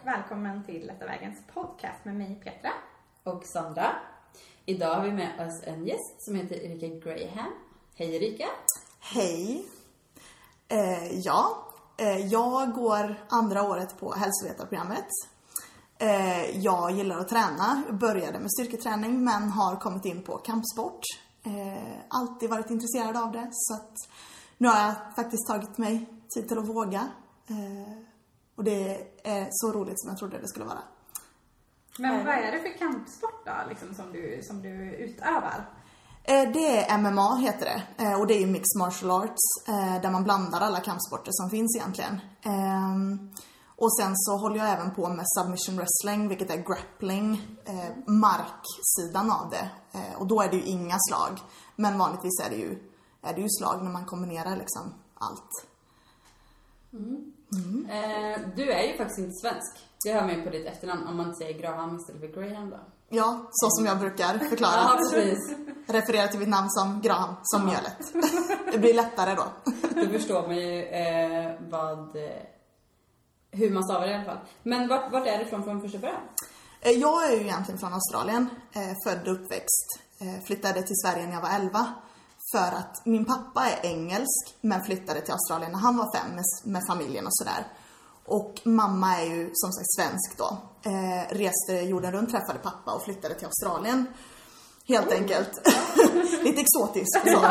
välkommen till Lätta vägens podcast med mig Petra. Och Sandra. Idag har vi med oss en gäst som heter Erika Graham. Hej Erika. Hej. Jag går andra året på hälsovetarprogrammet. Jag gillar att träna. Började med styrketräning men har kommit in på kampsport. Alltid varit intresserad av det. Så att nu har jag faktiskt tagit mig tid till att våga. Och det är så roligt som jag trodde det skulle vara. Men vad är det för kampsport då, liksom, som du utövar? Det är MMA heter det. Och det är mixed martial arts. Där man blandar alla kampsporter som finns egentligen. Och sen så håller jag även på med submission wrestling, vilket är grappling. Marksidan av det. Och då är det ju inga slag. Men vanligtvis är det ju slag när man kombinerar liksom allt. Du är ju faktiskt inte svensk. Det hör man ju på ditt efternamn om man inte säger Graham istället för Graham då. Ja, så som jag brukar förklara. Ja, precis. Referera till mitt namn som Graham, som mjölet. Det blir lättare då. Då förstår man ju hur man stavar det i alla fall. Men vart är det från första början? Jag är ju egentligen från Australien. Född och uppväxt. Flyttade till Sverige när jag var 11. För att min pappa är engelsk men flyttade till Australien när han var 5 med familjen och sådär. Och mamma är ju som sagt svensk då. Reste jorden runt, träffade pappa och flyttade till Australien. Helt enkelt. Lite exotiskt. Så.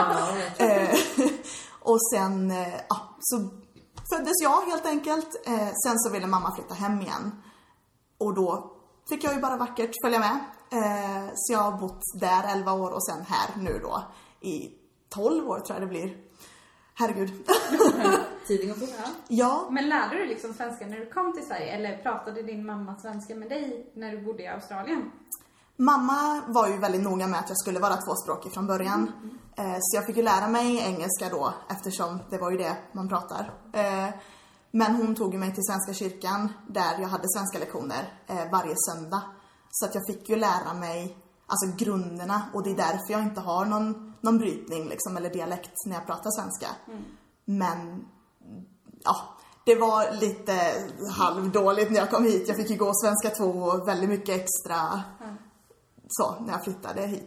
Och sen så föddes jag helt enkelt. Sen så ville mamma flytta hem igen. Och då fick jag ju bara vackert följa med. Så jag har bott där 11 år och sen här nu då i 12 år tror jag det blir. Herregud. Tiden går fort. Ja. Men lärde du liksom svenska när du kom till Sverige? Eller pratade din mamma svenska med dig när du bodde i Australien? Mamma var ju väldigt noga med att jag skulle vara tvåspråkig från början. Så jag fick ju lära mig engelska då, eftersom det var ju det man pratar. Men hon tog mig till Svenska kyrkan där jag hade svenska lektioner varje söndag. Så att jag fick ju lära mig alltså grunderna, och det är därför jag inte har någon brytning liksom, eller dialekt när jag pratar svenska. Men ja, det var lite halvdåligt när jag kom hit. Jag fick ju gå svenska 2 och väldigt mycket extra så när jag flyttade hit.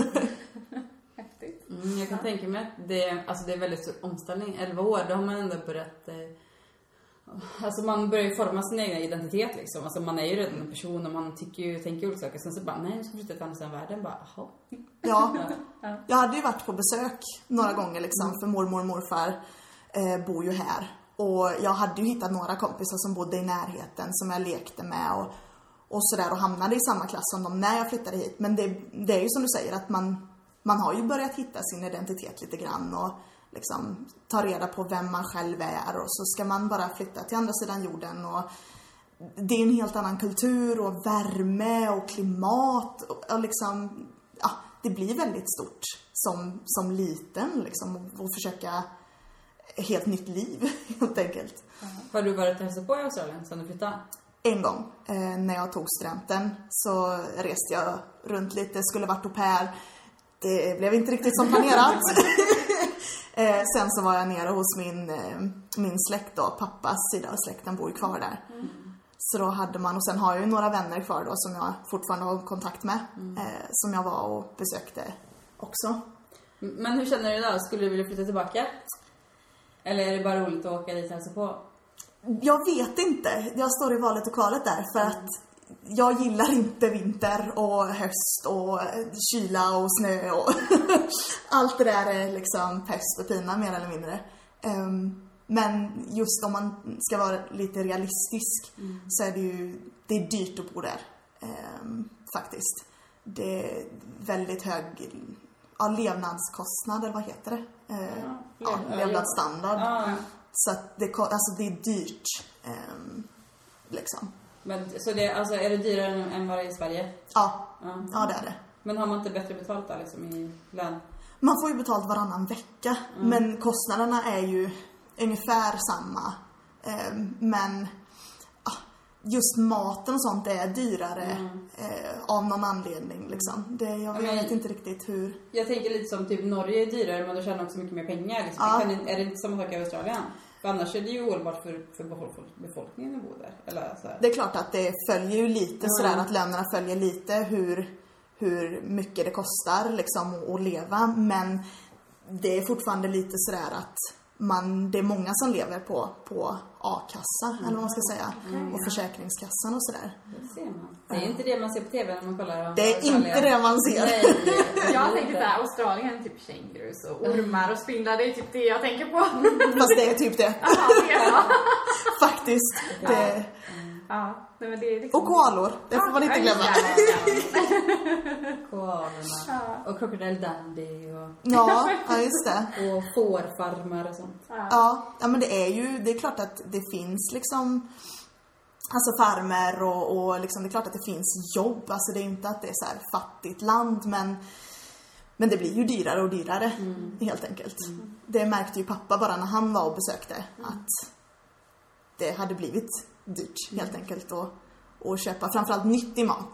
Häftigt. Jag kan tänka mig att det är väldigt stor omställning. 11 år, då har man ändå börjat... Alltså man börjar ju forma sin egen identitet liksom. Alltså man är ju redan en person och man tänker olika saker. Sen så bara, nej jag ska flytta till andra sidan världen. Bara, aha. Ja, jag hade ju varit på besök några gånger liksom. För mormor och morfar bor ju här. Och jag hade ju hittat några kompisar som bodde i närheten som jag lekte med och sådär. Och hamnade i samma klass som dem när jag flyttade hit. Men det är ju som du säger att man har ju börjat hitta sin identitet lite grann. Och liksom ta reda på vem man själv är. Och så ska man bara flytta till andra sidan jorden. Och det är en helt annan kultur och värme och klimat. Och liksom, ja, det blir väldigt stort som liten liksom. Och försöka helt nytt liv helt enkelt. Har du varit hälsa på i Australien sedan du flyttade? En gång när jag tog studenten så reste jag runt lite, skulle varit au pair. Det blev inte riktigt som planerat. Sen så var jag nere hos min släkt då, pappas sida av släkten bor ju kvar där. Så då hade man, och sen har jag ju några vänner kvar då som jag fortfarande har kontakt med. Som jag var och besökte också. Men hur känner du idag? Skulle du vilja flytta tillbaka? Eller är det bara roligt att åka dit och hälsa på? Jag vet inte. Jag står i valet och kvalet där för att jag gillar inte vinter och höst och kyla och snö och allt det där är liksom pest och pina mer eller mindre. Men just om man ska vara lite realistisk så är det är dyrt att bo där faktiskt. Det är väldigt hög levnadskostnad eller vad heter det? Levnadsstandard. Så att det är dyrt liksom. Men, så är det dyrare än vad det är i Sverige? Ja, det är det. Men har man inte bättre betalt där liksom i lön? Man får ju betalt varannan vecka. Men kostnaderna är ju ungefär samma. Men just maten och sånt är dyrare av någon anledning liksom. Jag vet inte riktigt hur. Jag tänker lite som typ Norge är dyrare men då tjänar också mycket mer pengar liksom. Är det inte samma sak i Australien? För annars är det ju ohållbart för befolkningen att bo där. Eller så här. Det är klart att det följer ju lite sådär, att lönerna följer lite hur mycket det kostar liksom att leva. Men det är fortfarande lite sådär att det är många som lever på a-kassa, eller vad man ska säga. Och försäkringskassan och sådär. Det ser man. Det är inte det man ser på TV när man kollar. Det är inte det man ser. Nej, jag tänker såhär, Australien typ kängurus och ormar och spindlar, det är typ det jag tänker på. Fast det är typ det. Ja, det är så. Faktiskt. Det... Ja, nej, men det är liksom... Och koalor, det får man inte glömma. Koalorna. Och Crocodile Dundee och... Ja, just det. Och fårfarmar och sånt. Ja, men det är klart att det finns liksom alltså farmer och liksom, det är klart att det finns jobb. Alltså det är inte att det är så här fattigt land, men det blir ju dyrare och dyrare helt enkelt. Det märkte ju pappa bara när han var och besökte att det hade blivit dyrt helt enkelt att köpa framförallt nyttig mat.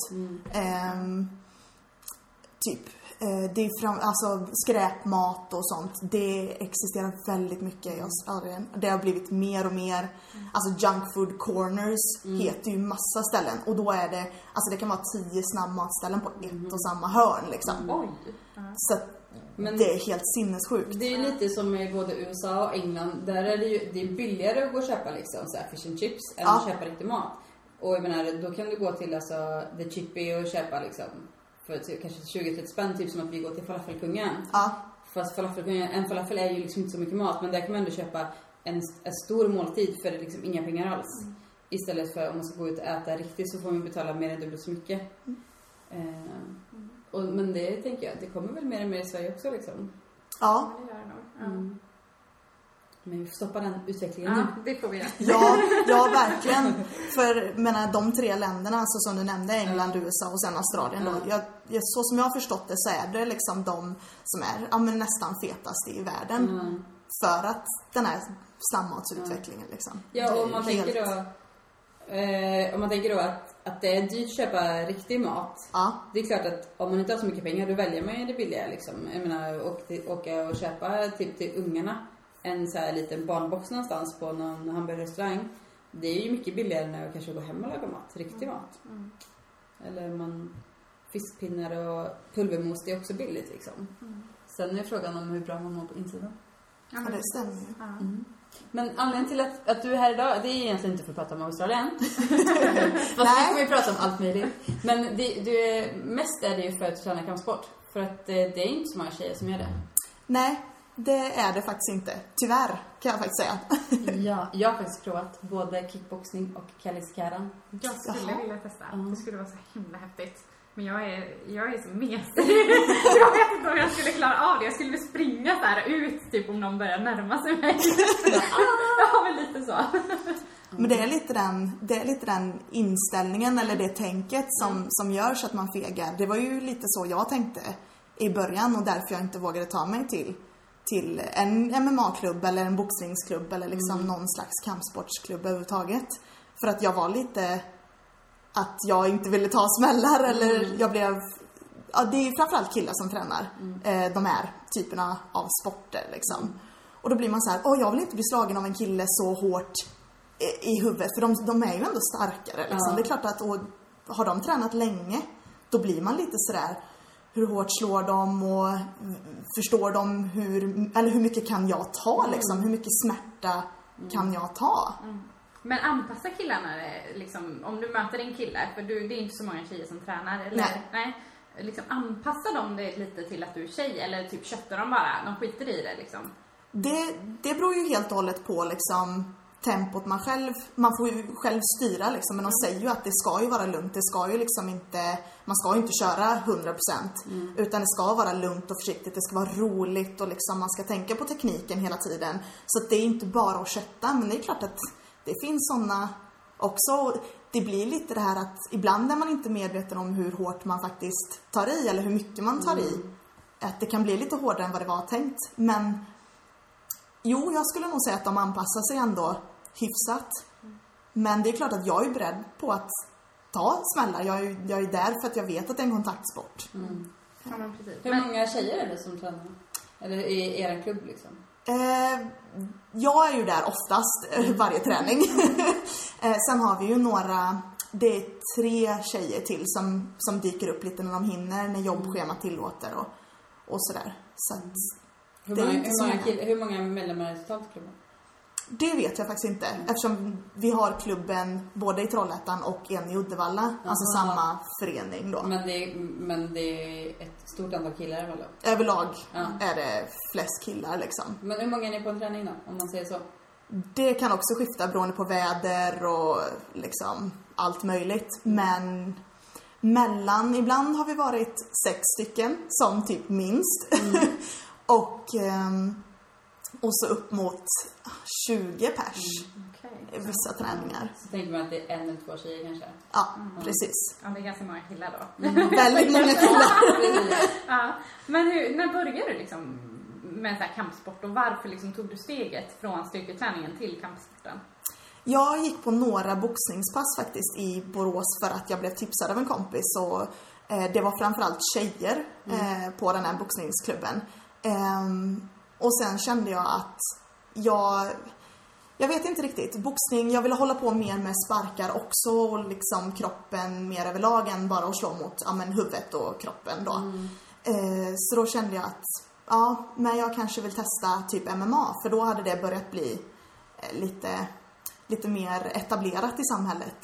Det är alltså skräpmat och sånt. Det existerar väldigt mycket i Australien. Det har blivit mer och mer. Alltså junk food corners heter ju massa ställen. Och då är det, alltså det kan vara 10 snabbmatställen på ett och samma hörn liksom. Oj. Så men det är helt sinnessjukt. Det är ju lite som i både USA och England. Där är det är billigare att gå och köpa liksom så här fish and chips än att köpa riktig mat. Och jag menar, då kan du gå till alltså The Chippy och köpa liksom för kanske 20-30 spänn, typ som att vi går till falafelkungen. Fast en falafel är ju liksom inte så mycket mat, men där kan man ändå köpa en stor måltid för liksom inga pengar alls. Istället för om man ska gå ut och äta riktigt så får man betala mer än dubbelt så mycket. Men det tänker jag, det kommer väl mer och mer i Sverige också liksom. Ja, det gör det nog. Men vi får stoppa den utvecklingen nu. Det får vi göra. Ja, verkligen. För menar, de 3 länderna, alltså, som du nämnde, England, USA och sen Australien. Då, så som jag har förstått det så är det liksom de som är nästan fetast i världen. För att den här snabbmatsutvecklingen liksom. Ja, och om man tänker då att det är dyrt att köpa riktig mat. Det är klart att om man inte har så mycket pengar, då väljer man ju det billiga liksom. Jag menar, åka och köpa typ till ungarna en så här liten barnbox någonstans på någon hamburgerrestaurang. Det är ju mycket billigare än att kanske gå hem och laga mat, riktig mat. Eller fiskpinnar och pulvermos, det är också billigt liksom. Sen är frågan om hur bra man mår på insidan. Ja, det stämmer ju. Men anledningen till att du är här idag, det är egentligen inte för att prata om Australien. Fast vi kommer ju prata om allt möjligt. Men mest är det ju för att träna kampsport. För att det är inte så många tjejer som gör det. Nej, det är det faktiskt inte. Tyvärr, kan jag faktiskt säga. Ja, jag har faktiskt provat både kickboxning och kaliskaran. Jag skulle vilja testa. Det skulle vara så himla häftigt. Men jag är så mesig. Jag vet inte om jag skulle klara av det. Jag skulle springa så här ut typ om någon börjar närma sig mig. Ja, men lite så. Men det är lite den inställningen eller det tänket som gör så att man fegar. Det var ju lite så jag tänkte i början och därför jag inte vågade ta mig till en MMA-klubb eller en boxningsklubb eller liksom någon slags kampsportsklubb överhuvudtaget. För att jag var lite att jag inte ville ta smällar eller jag blev... Ja, det är ju framförallt killar som tränar de här typerna av sporter liksom. Och då blir man så här, jag vill inte bli slagen av en kille så hårt i huvudet, för de är ju ändå starkare liksom. Det är klart att har de tränat länge, då blir man lite sådär, hur hårt slår de och förstår de hur mycket kan jag ta liksom, hur mycket smärta kan jag ta? Men anpassa killarna liksom, om du möter en kille, för det är inte så många tjejer som tränar, eller nej liksom, anpassa dem det lite till att du är tjej, eller typ köttar de bara, de skiter i det liksom. Det beror ju helt och hållet på liksom tempot man får ju själv styra liksom, men de säger ju att det ska ju vara lugnt, det ska ju liksom inte, man ska ju inte köra 100%, utan det ska vara lugnt och försiktigt, det ska vara roligt och liksom man ska tänka på tekniken hela tiden, så att det är inte bara att kötta, men det är klart att det finns sådana också. Det blir lite det här att ibland är man inte medveten om hur hårt man faktiskt tar i eller hur mycket man tar i. Att det kan bli lite hårdare än vad det var tänkt. Men jag skulle nog säga att de anpassar sig ändå hyfsat. Men det är klart att jag är beredd på att ta smällar. Jag är där för att jag vet att det är en kontaktsport. Ja, men precis. Hur många tjejer är det som tränar? Eller i er klubb liksom? Jag är ju där oftast varje träning. Sen har vi ju några, det är 3 tjejer till som dyker upp lite när de hinner, när jobbschemat tillåter och sådär. Så att hur många medlemmar är totalt i klubben? Det vet jag faktiskt inte, eftersom vi har klubben både i Trollhättan och en i Uddevalla, alltså samma förening då. Men det är ett stort antal killar väl då? Överlag är det flest killar liksom. Men hur många är ni på en träning då, om man säger så? Det kan också skifta beroende på väder och liksom allt möjligt. Men ibland har vi varit 6 stycken som typ minst. och så upp mot 20 pers i vissa träningar. Så tänker man att det är 1 eller 2 tjejer kanske? Ja, precis. Ja, det är ganska många killar då. Väldigt många killar. Ja. Men när började du liksom med så här kampsport och varför liksom tog du steget från styrketräningen till kampsporten? Jag gick på några boxningspass faktiskt i Borås för att jag blev tipsad av en kompis och det var framförallt tjejer på den här boxningsklubben. Och sen kände jag att jag vet inte riktigt, boxning, jag ville hålla på mer med sparkar också och liksom kroppen mer överlag än bara att slå mot huvudet och kroppen då. Så då kände jag att men jag kanske vill testa typ MMA, för då hade det börjat bli lite mer etablerat i samhället.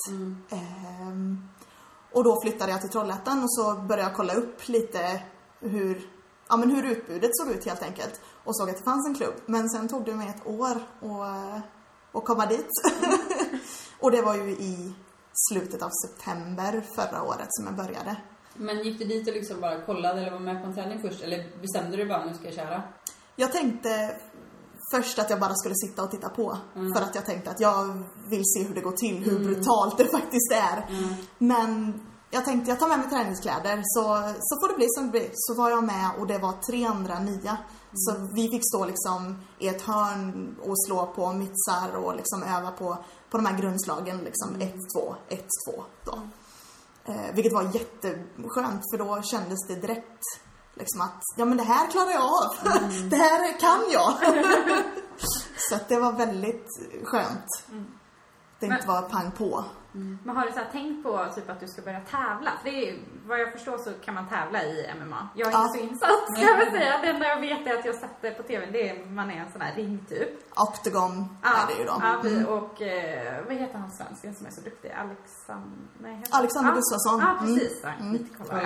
Och då flyttade jag till Trollhättan och så började jag kolla upp lite hur utbudet såg ut helt enkelt. Och såg att det fanns en klubb. Men sen tog det mig ett år att komma dit. Och det var ju i slutet av september förra året som jag började. Men gick du dit och liksom bara kollade eller var med på en träning först? Eller bestämde du bara nu ska jag köra? Jag tänkte först att jag bara skulle sitta och titta på. För att jag tänkte att jag vill se hur det går till. Hur brutalt det faktiskt är. Men jag tänkte jag tar med mig träningskläder så får det bli som det blir. Så var jag med och det var 3 andra nya. Så vi fick stå liksom i ett hörn och slå på mittsar och liksom öva på de här grundslagen liksom 1-2, 1-2 då. Vilket var jätteskönt, för då kändes det direkt liksom att men det här klarar jag av. Det här kan jag. Så att det var väldigt skönt. Det inte var pang på. Men har du så här tänkt på typ att du ska börja tävla? För det är, vad jag förstår så kan man tävla i MMA. Jag är inte så insatt, ska jag säga. Det enda jag vet är att jag sett det på tv. Det är man är en sån här ring typ. Octagon är det ju då. Och vad heter han svensken som är så duktig? Alexander Gustafsson. Ja, precis. Lite kolla.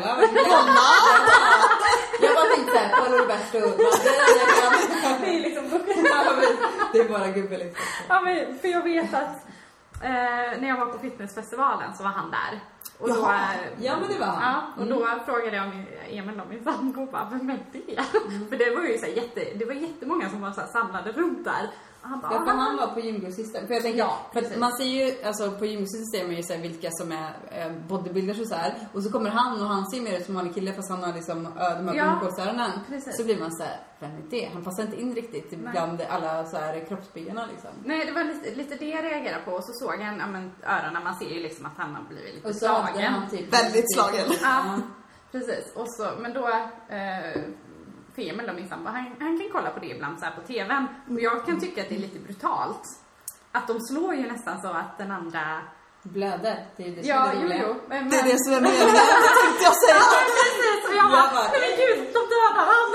Jag var tänkte såhär, Paolo Roberto. Det är liksom det är bara gubbe liksom. Ja, men för jag vet att när jag var på fitnessfestivalen så var han där. Och då, men det var han. Ja, och då frågade jag Emil om min sambo och bara, vem är det? För det var ju så här det var jättemånga som var så här samlade runt där. Och han bara, han var på gymgrossisten. För jag tänker, för man ser ju, alltså på gymgrossisten ser man ju så här, vilka som är bodybuilders och så här. Och så kommer han och han ser mer ut som en kille fast han har liksom de här blomkålsöronen. Så blir man så här, vem är det? Han passar inte in riktigt bland alla så här kroppsbyggarna liksom. Nej, det var lite det jag reagerade på. Och så såg han öronen, man ser ju liksom att han har blivit lite och så slagen. Han typ väldigt slagen. Ja, precis. Och så, men då för Emil då, min sambo, han kan kolla på det ibland så här på tvn. Och jag kan tycka att det är lite brutalt. Att de slår ju nästan så att den andra blöder. Det är det som är roliga. Men det är det som är meningen, tänkte jag säga. Ja, precis. Och jag bara, men gud, de dödar han.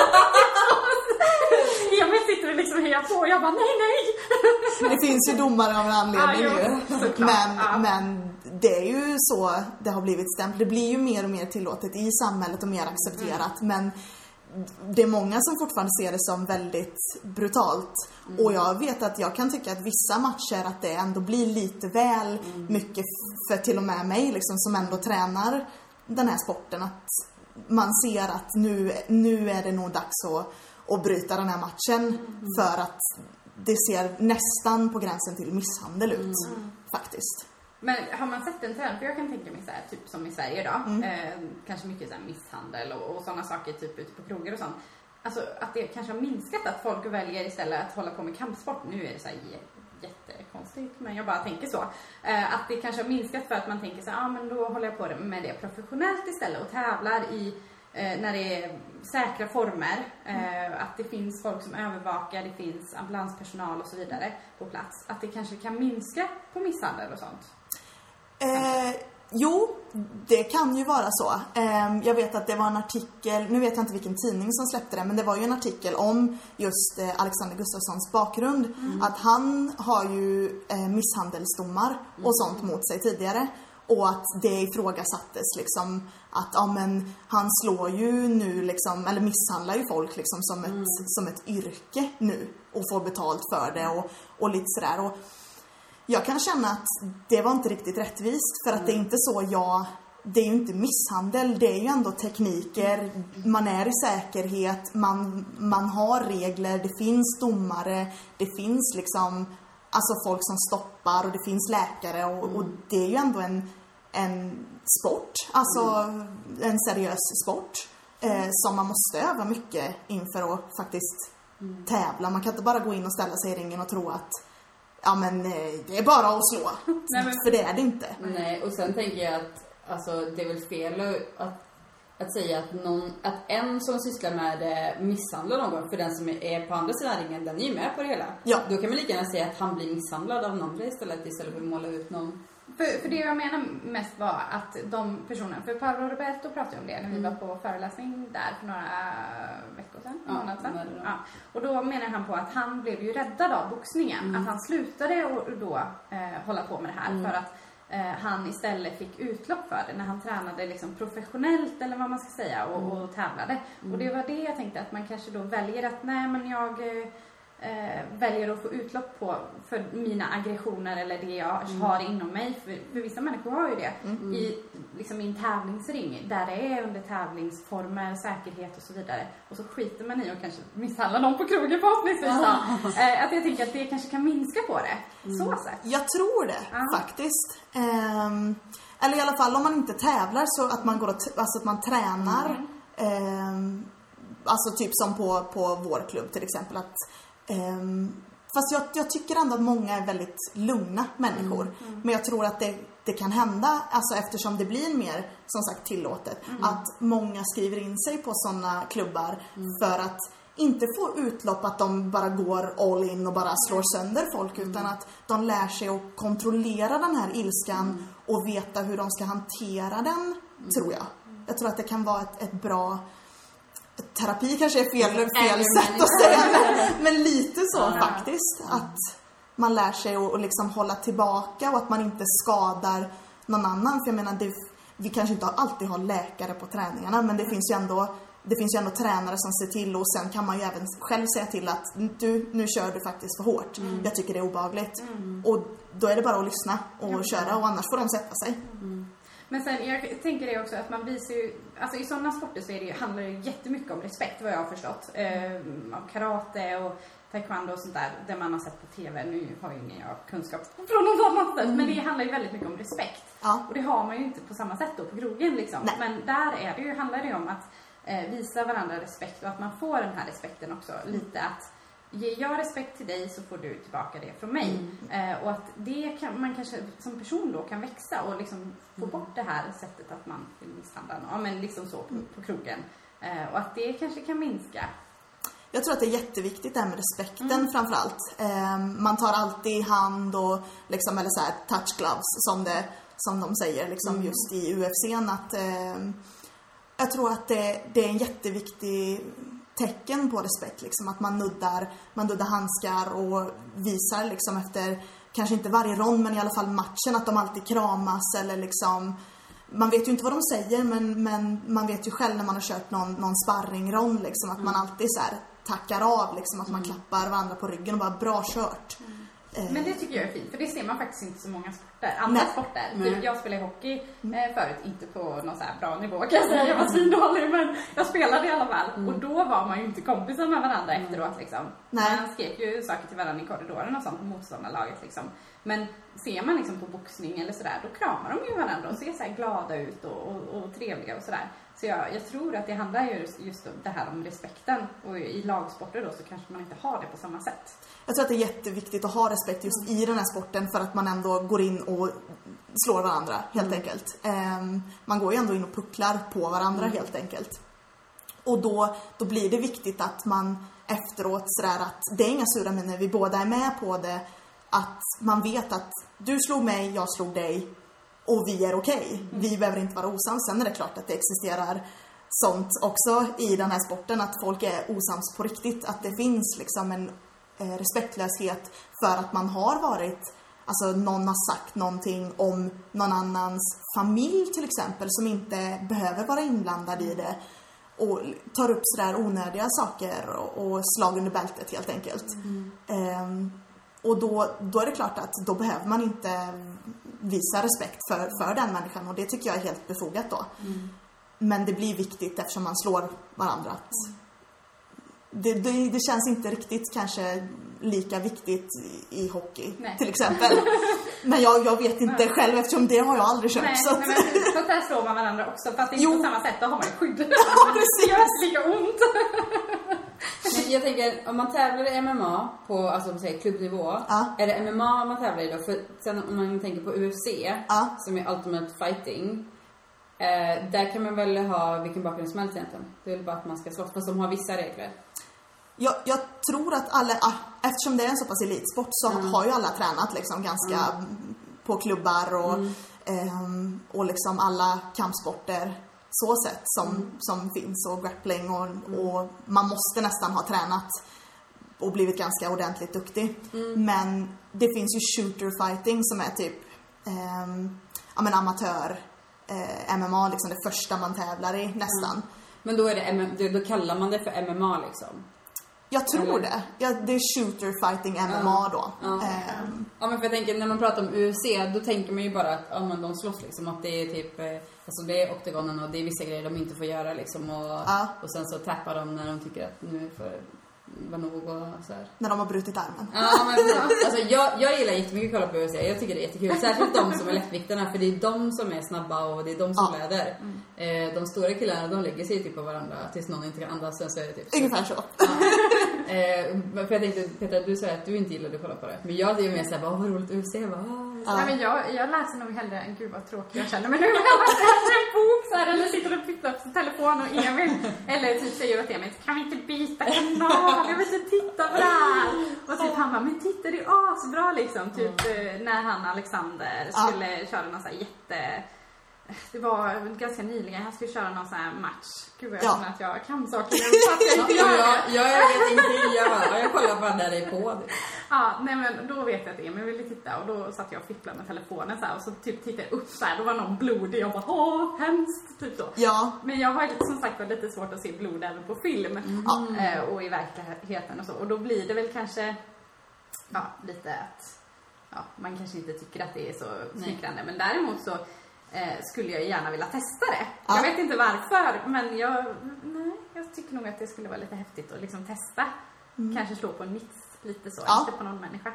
Emil sitter liksom helt på och jag bara, nej. Det finns ju domare av en anledning men det är ju så det har blivit stämt. Det blir ju mer och mer tillåtet i samhället och mer accepterat. Men det är många som fortfarande ser det som väldigt brutalt. Och jag vet att jag kan tycka att vissa matcher att det ändå blir lite väl mycket för till och med mig liksom, som ändå tränar den här sporten. Att man ser att nu är det nog dags att bryta den här matchen. För att det ser nästan på gränsen till misshandel ut faktiskt. Men har man sett en trend? För jag kan tänka mig så här, typ som i Sverige då. Kanske mycket så här misshandel och sådana saker typ ute på krogar och sånt. Alltså att det kanske har minskat att folk väljer istället att hålla på med kampsport. Nu är det så här jättekonstigt, men jag bara tänker så. Att det kanske har minskat för att man tänker så här, men då håller jag på med det professionellt istället och tävlar i när det är säkra former, att det finns folk som övervakar, det finns ambulanspersonal och så vidare på plats, att det kanske kan minska på misshandel och sånt? Jo, det kan ju vara så. Jag vet att det var en artikel, nu vet jag inte vilken tidning som släppte det, men det var ju en artikel om just Alexander Gustafssons bakgrund. Att han har ju misshandelsdomar och sånt mot sig tidigare. Och att det ifrågasattes liksom att ja, men han slår ju nu liksom, eller misshandlar ju folk liksom som ett yrke nu och får betalt för det och lite sådär. Och jag kan känna att det var inte riktigt rättvist, för att det är inte så det är ju inte misshandel, det är ju ändå tekniker, man är i säkerhet, man har regler, det finns domare, det finns liksom alltså folk som stoppar och det finns läkare och det är ju ändå en sport, alltså en seriös sport som man måste öva mycket inför att faktiskt tävla. Man kan inte bara gå in och ställa sig i ringen och tro att ja men det är bara att slå. Nej, men för det är det inte. Nej, och sen tänker jag att alltså, det är väl fel att säga att en som sysslar med misshandlar någon, för den som är på andra sidan ringen, den är ju med på det hela. Ja. Då kan man lika gärna säga att han blir misshandlad av någon istället för att måla ut någon. För det jag menar mest var att de personerna, för Paolo Roberto pratade om det när vi var på föreläsning där för några veckor sedan, månader sedan. Ja. Och då menar han på att han blev ju räddad av boxningen, att han slutade och då hålla på med det här för att han istället fick utlopp för det när han tränade liksom professionellt, eller vad man ska säga, och tävlade. Och det var det jag tänkte, att man kanske då väljer att nej, men jag väljer att få utlopp på för mina aggressioner eller det jag har inom mig, för vissa människor har ju det i en tävlingsring där det är under tävlingsformer, säkerhet och så vidare, och så skiter man i och kanske misshandlar någon på krogen förhoppningsvis att jag tänker att det kanske kan minska på det så sätt. Jag tror det faktiskt, eller i alla fall om man inte tävlar, så att man går alltså att man tränar alltså typ som på vår klubb till exempel, att fast jag tycker ändå att många är väldigt lugna människor. Men jag tror att det kan hända, alltså eftersom det blir mer som sagt tillåtet, att många skriver in sig på sådana klubbar för att inte få utlopp, att de bara går all in och bara slår sönder folk, utan att de lär sig att kontrollera den här ilskan och veta hur de ska hantera den, tror jag. Jag tror att det kan vara ett bra terapi, kanske är fel sätt att säga, men lite så faktiskt, att man lär sig att liksom hålla tillbaka och att man inte skadar någon annan. För jag menar, vi kanske inte alltid har läkare på träningarna, men det finns ju ändå tränare som ser till, och sen kan man ju även själv säga till att nu kör du faktiskt för hårt. Jag tycker det är obehagligt. Och då är det bara att lyssna och köra, och annars får de sätta sig. Men sen, jag tänker det också att man visar ju, alltså i sådana sporter så handlar det jättemycket om respekt, vad jag har förstått. Av karate och taekwondo och sånt där man har sett på tv. Nu har ju ingen kunskap från något annat sätt, men det handlar ju väldigt mycket om respekt. Ja. Och det har man ju inte på samma sätt då på krogen liksom. Nej. Men där handlar det om att visa varandra respekt, och att man får den här respekten också. Lite att ger jag respekt till dig så får du tillbaka det från mig. Och att det kan man kanske som person då kan växa och liksom få bort det här sättet att man vill misshandla någon. Ja, men liksom så på krogen. Och att det kanske kan minska. Jag tror att det är jätteviktigt det här med respekten framförallt. Man tar alltid hand och liksom, eller så här touch gloves som de säger liksom just i UFC:n, att jag tror att det är en jätteviktig tecken på respekt liksom, att man nuddar handskar och visar liksom efter, kanske inte varje rond, men i alla fall matchen, att de alltid kramas, eller liksom, man vet ju inte vad de säger, men man vet ju själv när man har kört någon sparringrond liksom, att man alltid så här tackar av liksom, att man klappar varandra på ryggen och bara bra kört. Men det tycker jag är fint, för det ser man faktiskt inte så många sporter. Andra sporter. Typ jag spelade hockey förut, inte på någon så här bra nivå kan jag säga. Jag var svindålig, men jag spelade i alla fall. Och då var man ju inte kompisar med varandra efteråt liksom. Man skrek ju saker till varandra i korridoren och sånt på motståndarlaget liksom. Men ser man liksom på boxning eller sådär, då kramar de ju varandra och ser så här glada ut och trevliga och sådär. Så jag tror att det handlar ju just det här om respekten. Och i lagsporter då så kanske man inte har det på samma sätt. Jag tror att det är jätteviktigt att ha respekt just i den här sporten, för att man ändå går in och slår varandra helt enkelt. Man går ju ändå in och pucklar på varandra helt enkelt. Och då blir det viktigt att man efteråt sådär att det är inga sura miner, vi båda är med på det. Att man vet att du slog mig, jag slog dig och vi är okej. Vi behöver inte vara osams. Sen är det klart att det existerar sånt också i den här sporten, att folk är osams på riktigt. Att det finns liksom en respektlöshet för att man har varit, alltså någon har sagt någonting om någon annans familj till exempel som inte behöver vara inblandad i det. Och tar upp sådär onödiga saker och slag under bältet helt enkelt. Och då är det klart att då behöver man inte visa respekt för den människan. Och det tycker jag är helt befogat då. Men det blir viktigt eftersom man slår varandra. Det känns inte riktigt kanske lika viktigt i hockey till exempel. Men jag vet inte själv eftersom det har jag aldrig köpt. Nej, så men sånt där slår man varandra också. Fast det är inte på samma sätt, då har man ju skydd. Ja, precis. Det gör inte lika ont. Men jag tänker, om man tävlar i MMA på alltså, säg, klubbnivå, är det MMA man tävlar i då? För sen om man tänker på UFC, som är Ultimate Fighting, där kan man väl ha vilken bakgrund som helst egentligen. Det är väl bara att man ska slåss, fast de har vissa regler. Jag tror att alla, eftersom det är en så pass elitsport så har ju alla tränat liksom ganska på klubbar och liksom alla kampsporter så sätt som finns och grappling och man måste nästan ha tränat och blivit ganska ordentligt duktig. Men det finns ju shooter fighting som är typ amatör MMA, liksom det första man tävlar i nästan. Men då är det då kallar man det för MMA liksom. Jag tror det. Ja, det är shooter fighting MMA då. Ja, men för jag tänker, när man pratar om UFC, då tänker man ju bara att de slåss liksom. Att det är typ, alltså det är oktagonen och det är vissa grejer de inte får göra liksom. Och sen så tappar de när de tycker att nu får vara nog och så här. När de har brutit armen. Ja, men alltså jag gillar jättemycket att kolla på UFC. Jag tycker det är jättekul. Särskilt de som är lättviktarna, för det är de som är snabba och det är de som leder. De stora killarna, de lägger sig typ på varandra tills någon inte kan andas, sen så är det typ så. Ungefär så. För jag tänkte, Petra, du sa att du inte gillade att kolla på det. Men jag hade ju med såhär, vad roligt UFC var. Ja, men jag läser nog hellre än gud vad tråkigt jag känner. Men nu jag läser en bok så här, eller sitter och tittar på sin telefon och Emil, eller typ säger åt Emil, kan vi inte byta kanal? Jag vill inte titta på det här. Och typ han bara, men titta det är asbra liksom. Typ när han Alexander skulle köra någon så här det var ganska nyligen, han skulle köra någon sån här match. Gud vad jag känner att jag kan saker. Jag vet inte, jag kollar bara när det är på. Ja, nej men då vet jag att Emil ville titta och då satt jag och fipplade med telefonen så här, och så typ tittade jag upp så här, då var någon blodig, jag bara hemskt typ så. Ja. Men jag har som sagt lite svårt att se blod även på film och i verkligheten och så, och då blir det väl kanske lite att man kanske inte tycker att det är så smickrande, men däremot så skulle jag gärna vilja testa det. Jag vet inte varför, men jag tycker nog att det skulle vara lite häftigt att liksom testa. Kanske slå på en mitts lite så, inte på någon människa.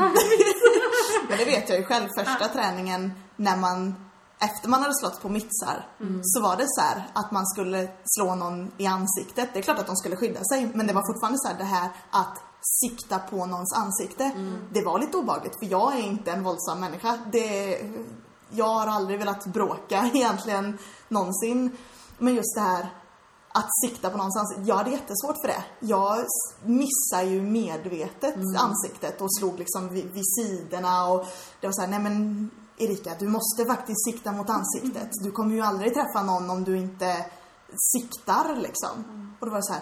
Men det vet jag ju själv, första träningen när efter man hade slått på mittsar så var det så här att man skulle slå någon i ansiktet. Det är klart att de skulle skydda sig, men det var fortfarande så här, det här att sikta på någons ansikte. Det var lite obehagligt, för jag är inte en våldsam människa. Jag har aldrig velat bråka egentligen någonsin. Men just det här att sikta på någons ansikte, jag hade jättesvårt för det. Jag missar ju medvetet ansiktet och slog liksom vid sidorna. Och det var så här, nej men Erika, du måste faktiskt sikta mot ansiktet. Du kommer ju aldrig träffa någon om du inte siktar liksom. Och då var det så här,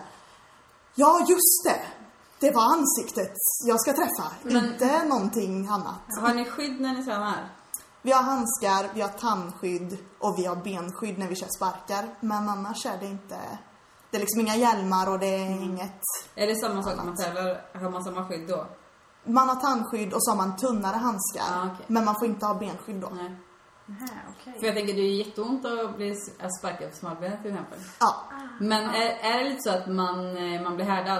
ja just det. Det var ansiktet jag ska träffa, inte någonting annat. Har ni skydd när ni tränar? Vi har handskar, vi har tandskydd och vi har benskydd när vi kör sparkar. Men annars är det inte... Det är liksom inga hjälmar och det är inget... Är det samma sak när man tävlar? Har man samma skydd då? Man har tandskydd och så har man tunnare handskar. Okay. Men man får inte ha benskydd då. Nej. Okay. För jag tänker, det är jätteont att bli sparkad på smalbenet till exempel. Ja. Men är det lite så att man blir härdad?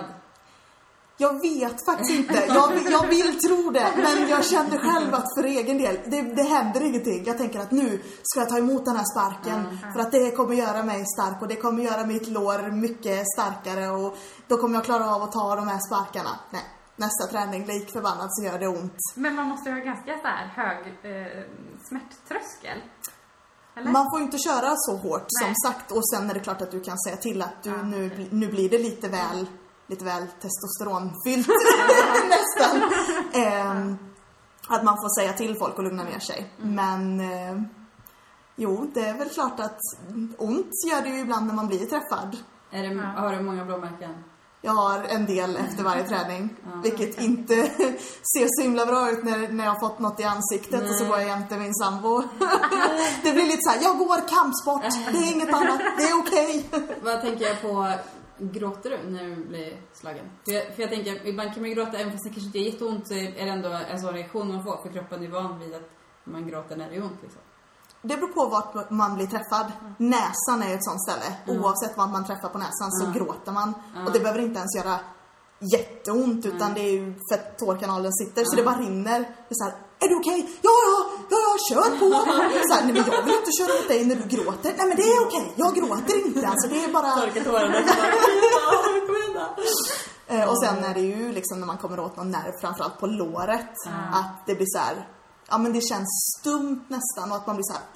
Jag vet faktiskt inte. Jag vill tro det. Men jag känner själv att för egen del det händer ingenting. Jag tänker att nu ska jag ta emot den här sparken. För att det kommer göra mig stark. Och det kommer göra mitt lår mycket starkare. Och då kommer jag klara av att ta de här sparkarna. Nej, nästa träning lik förbannat så gör det ont. Men man måste ju ha ganska så här hög smärttröskel. Eller? Man får ju inte köra så hårt som sagt. Och sen är det klart att du kan säga till att nu blir det lite väl testosteronfyllt nästan. Att man får säga till folk och lugna ner sig. Men jo, det är väl klart att ont gör det ju ibland när man blir träffad. Har du många blåmärken? Jag har en del efter varje träning. Vilket inte ser så himla bra ut när jag har fått något i ansiktet. Nej. Och så går jag jämte min sambo. Det blir lite så här: jag går kampsport. Det är inget annat, det är okej. Vad tänker jag på? Gråter du när du blir slagen? För jag tänker, ibland kan man gråta även fast det kanske inte är jätteont, så är det ändå en sån reaktion man får. För kroppen är van vid att man gråter när det är ont liksom. Det beror på vart man blir träffad. Näsan är ett sånt ställe. Oavsett vad man träffar på näsan så gråter man. Och det behöver inte ens göra jätteont, utan det är ju för att tårkanalen sitter. Så det bara rinner. Det är så här: är du okej? Ja, kör på. Så här: nej, men jag vill inte köra mot dig när du gråter. Nej, men det är okej. Jag gråter inte. Alltså det är bara... Torka tårarna. Och sen är det ju liksom när man kommer åt någon nerv, framförallt på låret, att det blir så här... Ja, men det känns stumt nästan, och att man blir så här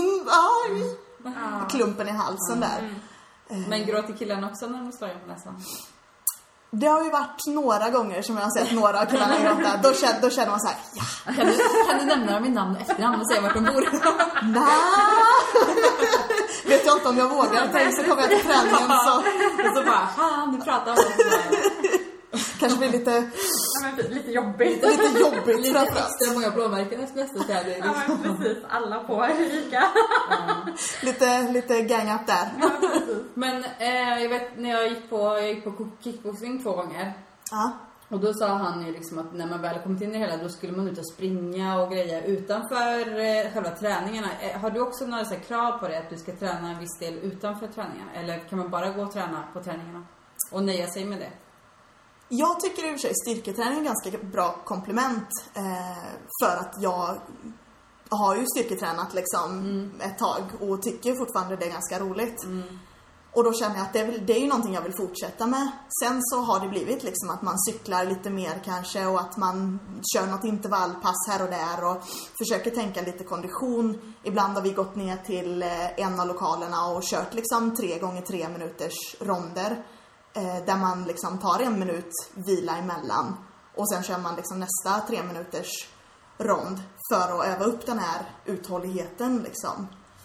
klumpen i halsen där. Men gråter killarna också när de slår på näsan? Det har ju varit några gånger som jag har sett några av killarna gråta. Då känner man så här: ja. Kan du nämna min namn och efternamn och säga vart de bor? Nej. Vet jag inte om jag vågar. Tänk så kommer jag till träningen så bara, du pratar om det. Kanske blir lite jobbigt. Lite jobbigt. Lite extra många blåmärken efter nästa städer. Ja, men precis. Alla på lika. Lite gang up där. Ja, precis. Men jag vet, när jag gick på kickboxing 2 gånger. Ja. Och då sa han ju liksom att när man väl kommit in i det hela, då skulle man ut och springa och greja utanför själva träningarna. Har du också några så här krav på det, att du ska träna en viss del utanför träningarna? Eller kan man bara gå och träna på träningarna och nöja sig med det? Jag tycker i och för sig styrketräning är en ganska bra komplement, för att jag har ju styrketränat liksom ett tag och tycker fortfarande det är ganska roligt. Och då känner jag att det är ju någonting jag vill fortsätta med. Sen så har det blivit liksom att man cyklar lite mer kanske, och att man kör något intervallpass här och där och försöker tänka lite kondition. Ibland har vi gått ner till en av lokalerna och kört liksom 3 gånger 3 minuters ronder. Där man liksom tar 1 minut vila emellan. Och sen kör man liksom nästa 3 minuters rond för att öva upp den här uthålligheten liksom.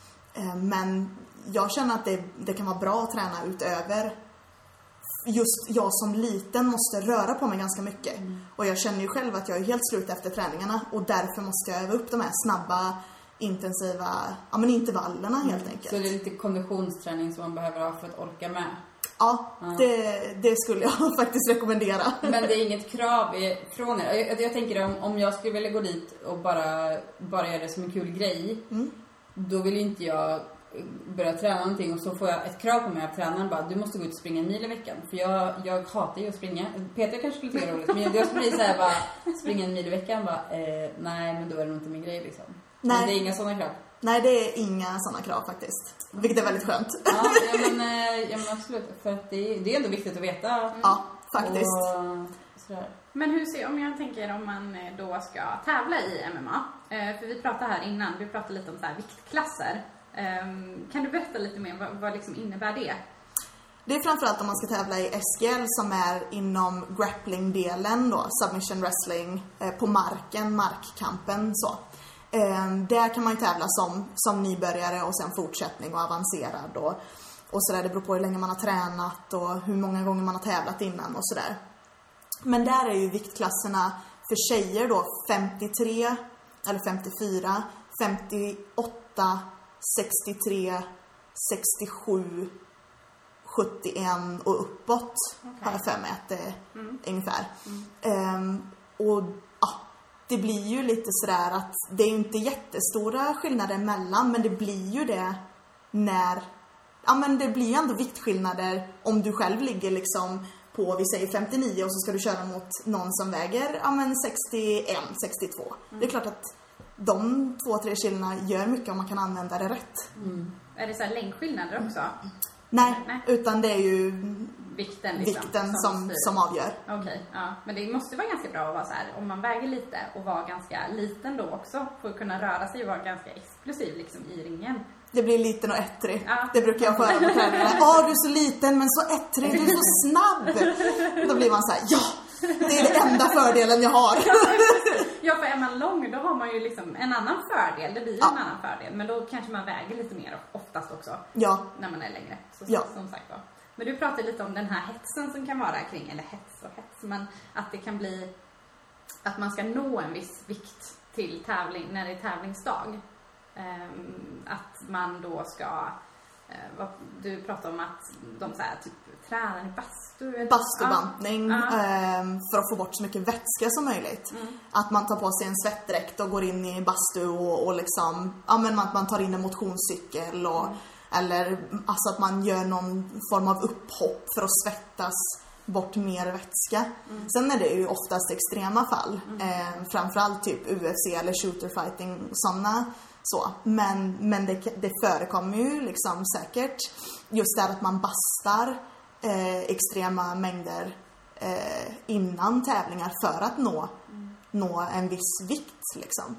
Men jag känner att det kan vara bra att träna utöver. Just jag som liten måste röra på mig ganska mycket. Och jag känner ju själv att jag är helt slut efter träningarna. Och därför måste jag öva upp de här snabba, intensiva intervallerna helt enkelt. Så det är lite konditionsträning som man behöver ha för att orka med? Ja, det skulle jag faktiskt rekommendera. Men det är inget krav från er. Jag tänker om jag skulle vilja gå dit och bara göra det som en kul grej. Då vill inte jag börja träna någonting och så får jag ett krav på mig av tränaren bara: du måste gå ut och springa en mil i veckan. För jag hatar ju att springa. Peter kanske skulle tycka det roligt, men jag skulle bli så här bara: springa en mil i veckan bara, nej, men då är det nog inte min grej liksom. Nej. Men det är inga sådana krav. Nej, det är inga sådana krav faktiskt. Vilket är väldigt skönt. Ja, men absolut. För att det är ändå viktigt att veta. Ja, faktiskt. Sådär. Men om jag tänker om man då ska tävla i MMA. För vi pratade här innan, vi pratade lite om så här viktklasser. Kan du berätta lite mer, vad liksom innebär det? Det är framförallt om man ska tävla i SGL, som är inom grappling-delen då, submission wrestling, på markkampen så. Där kan man ju tävla som nybörjare och sen fortsättning och avancerad och sådär. Det beror på hur länge man har tränat och hur många gånger man har tävlat innan och sådär. Men där är ju viktklasserna för tjejer då 53 eller 54, 58, 63, 67, 71 och uppåt. Har jag för mig att det är ungefär. Och det blir ju lite sådär att det är inte jättestora skillnader mellan, men det blir ju det när... Ja, men det blir ju ändå viktskillnader om du själv ligger liksom på, vi säger 59, och så ska du köra mot någon som väger 61, 62. Det är klart att de 2-3 kilorna gör mycket om man kan använda det rätt. Är det så här längdskillnader också? Nej, utan det är ju vikten, liksom, vikten som avgör. Okej, ja. Men det måste vara ganska bra att vara så här, om man väger lite och vara ganska liten då också, för att kunna röra sig och vara ganska explosiv liksom i ringen. Det blir liten och ettrig. Ja. Det brukar jag få höra på tävlingarna. Du är så liten men så ettrig, du är så snabb. Då blir man så här, ja, det är den enda fördelen jag har. Ja, för är man lång då har man ju liksom en annan fördel. Det blir ju en annan fördel. Men då kanske man väger lite mer oftast också. Ja. När man är längre. Så, Ja. som sagt då. Men du pratade lite om den här hetsen som kan vara kring, eller hets, men att det kan bli att man ska nå en viss vikt till tävling när det är tävlingsdag. Att man då ska, du pratade om att de så här, typ tränar i bastu. Bastubantning för att få bort så mycket vätska som möjligt. Att man tar på sig en svettdräkt och går in i bastu och liksom, men man tar in en motionscykel eller alltså att man gör någon form av upphopp för att svettas bort mer vätska. Sen är det ju oftast extrema fall. Framförallt typ UFC eller shooterfighting och sådana så. Men det förekommer ju liksom säkert just där att man bastar extrema mängder innan tävlingar för att nå en viss vikt liksom.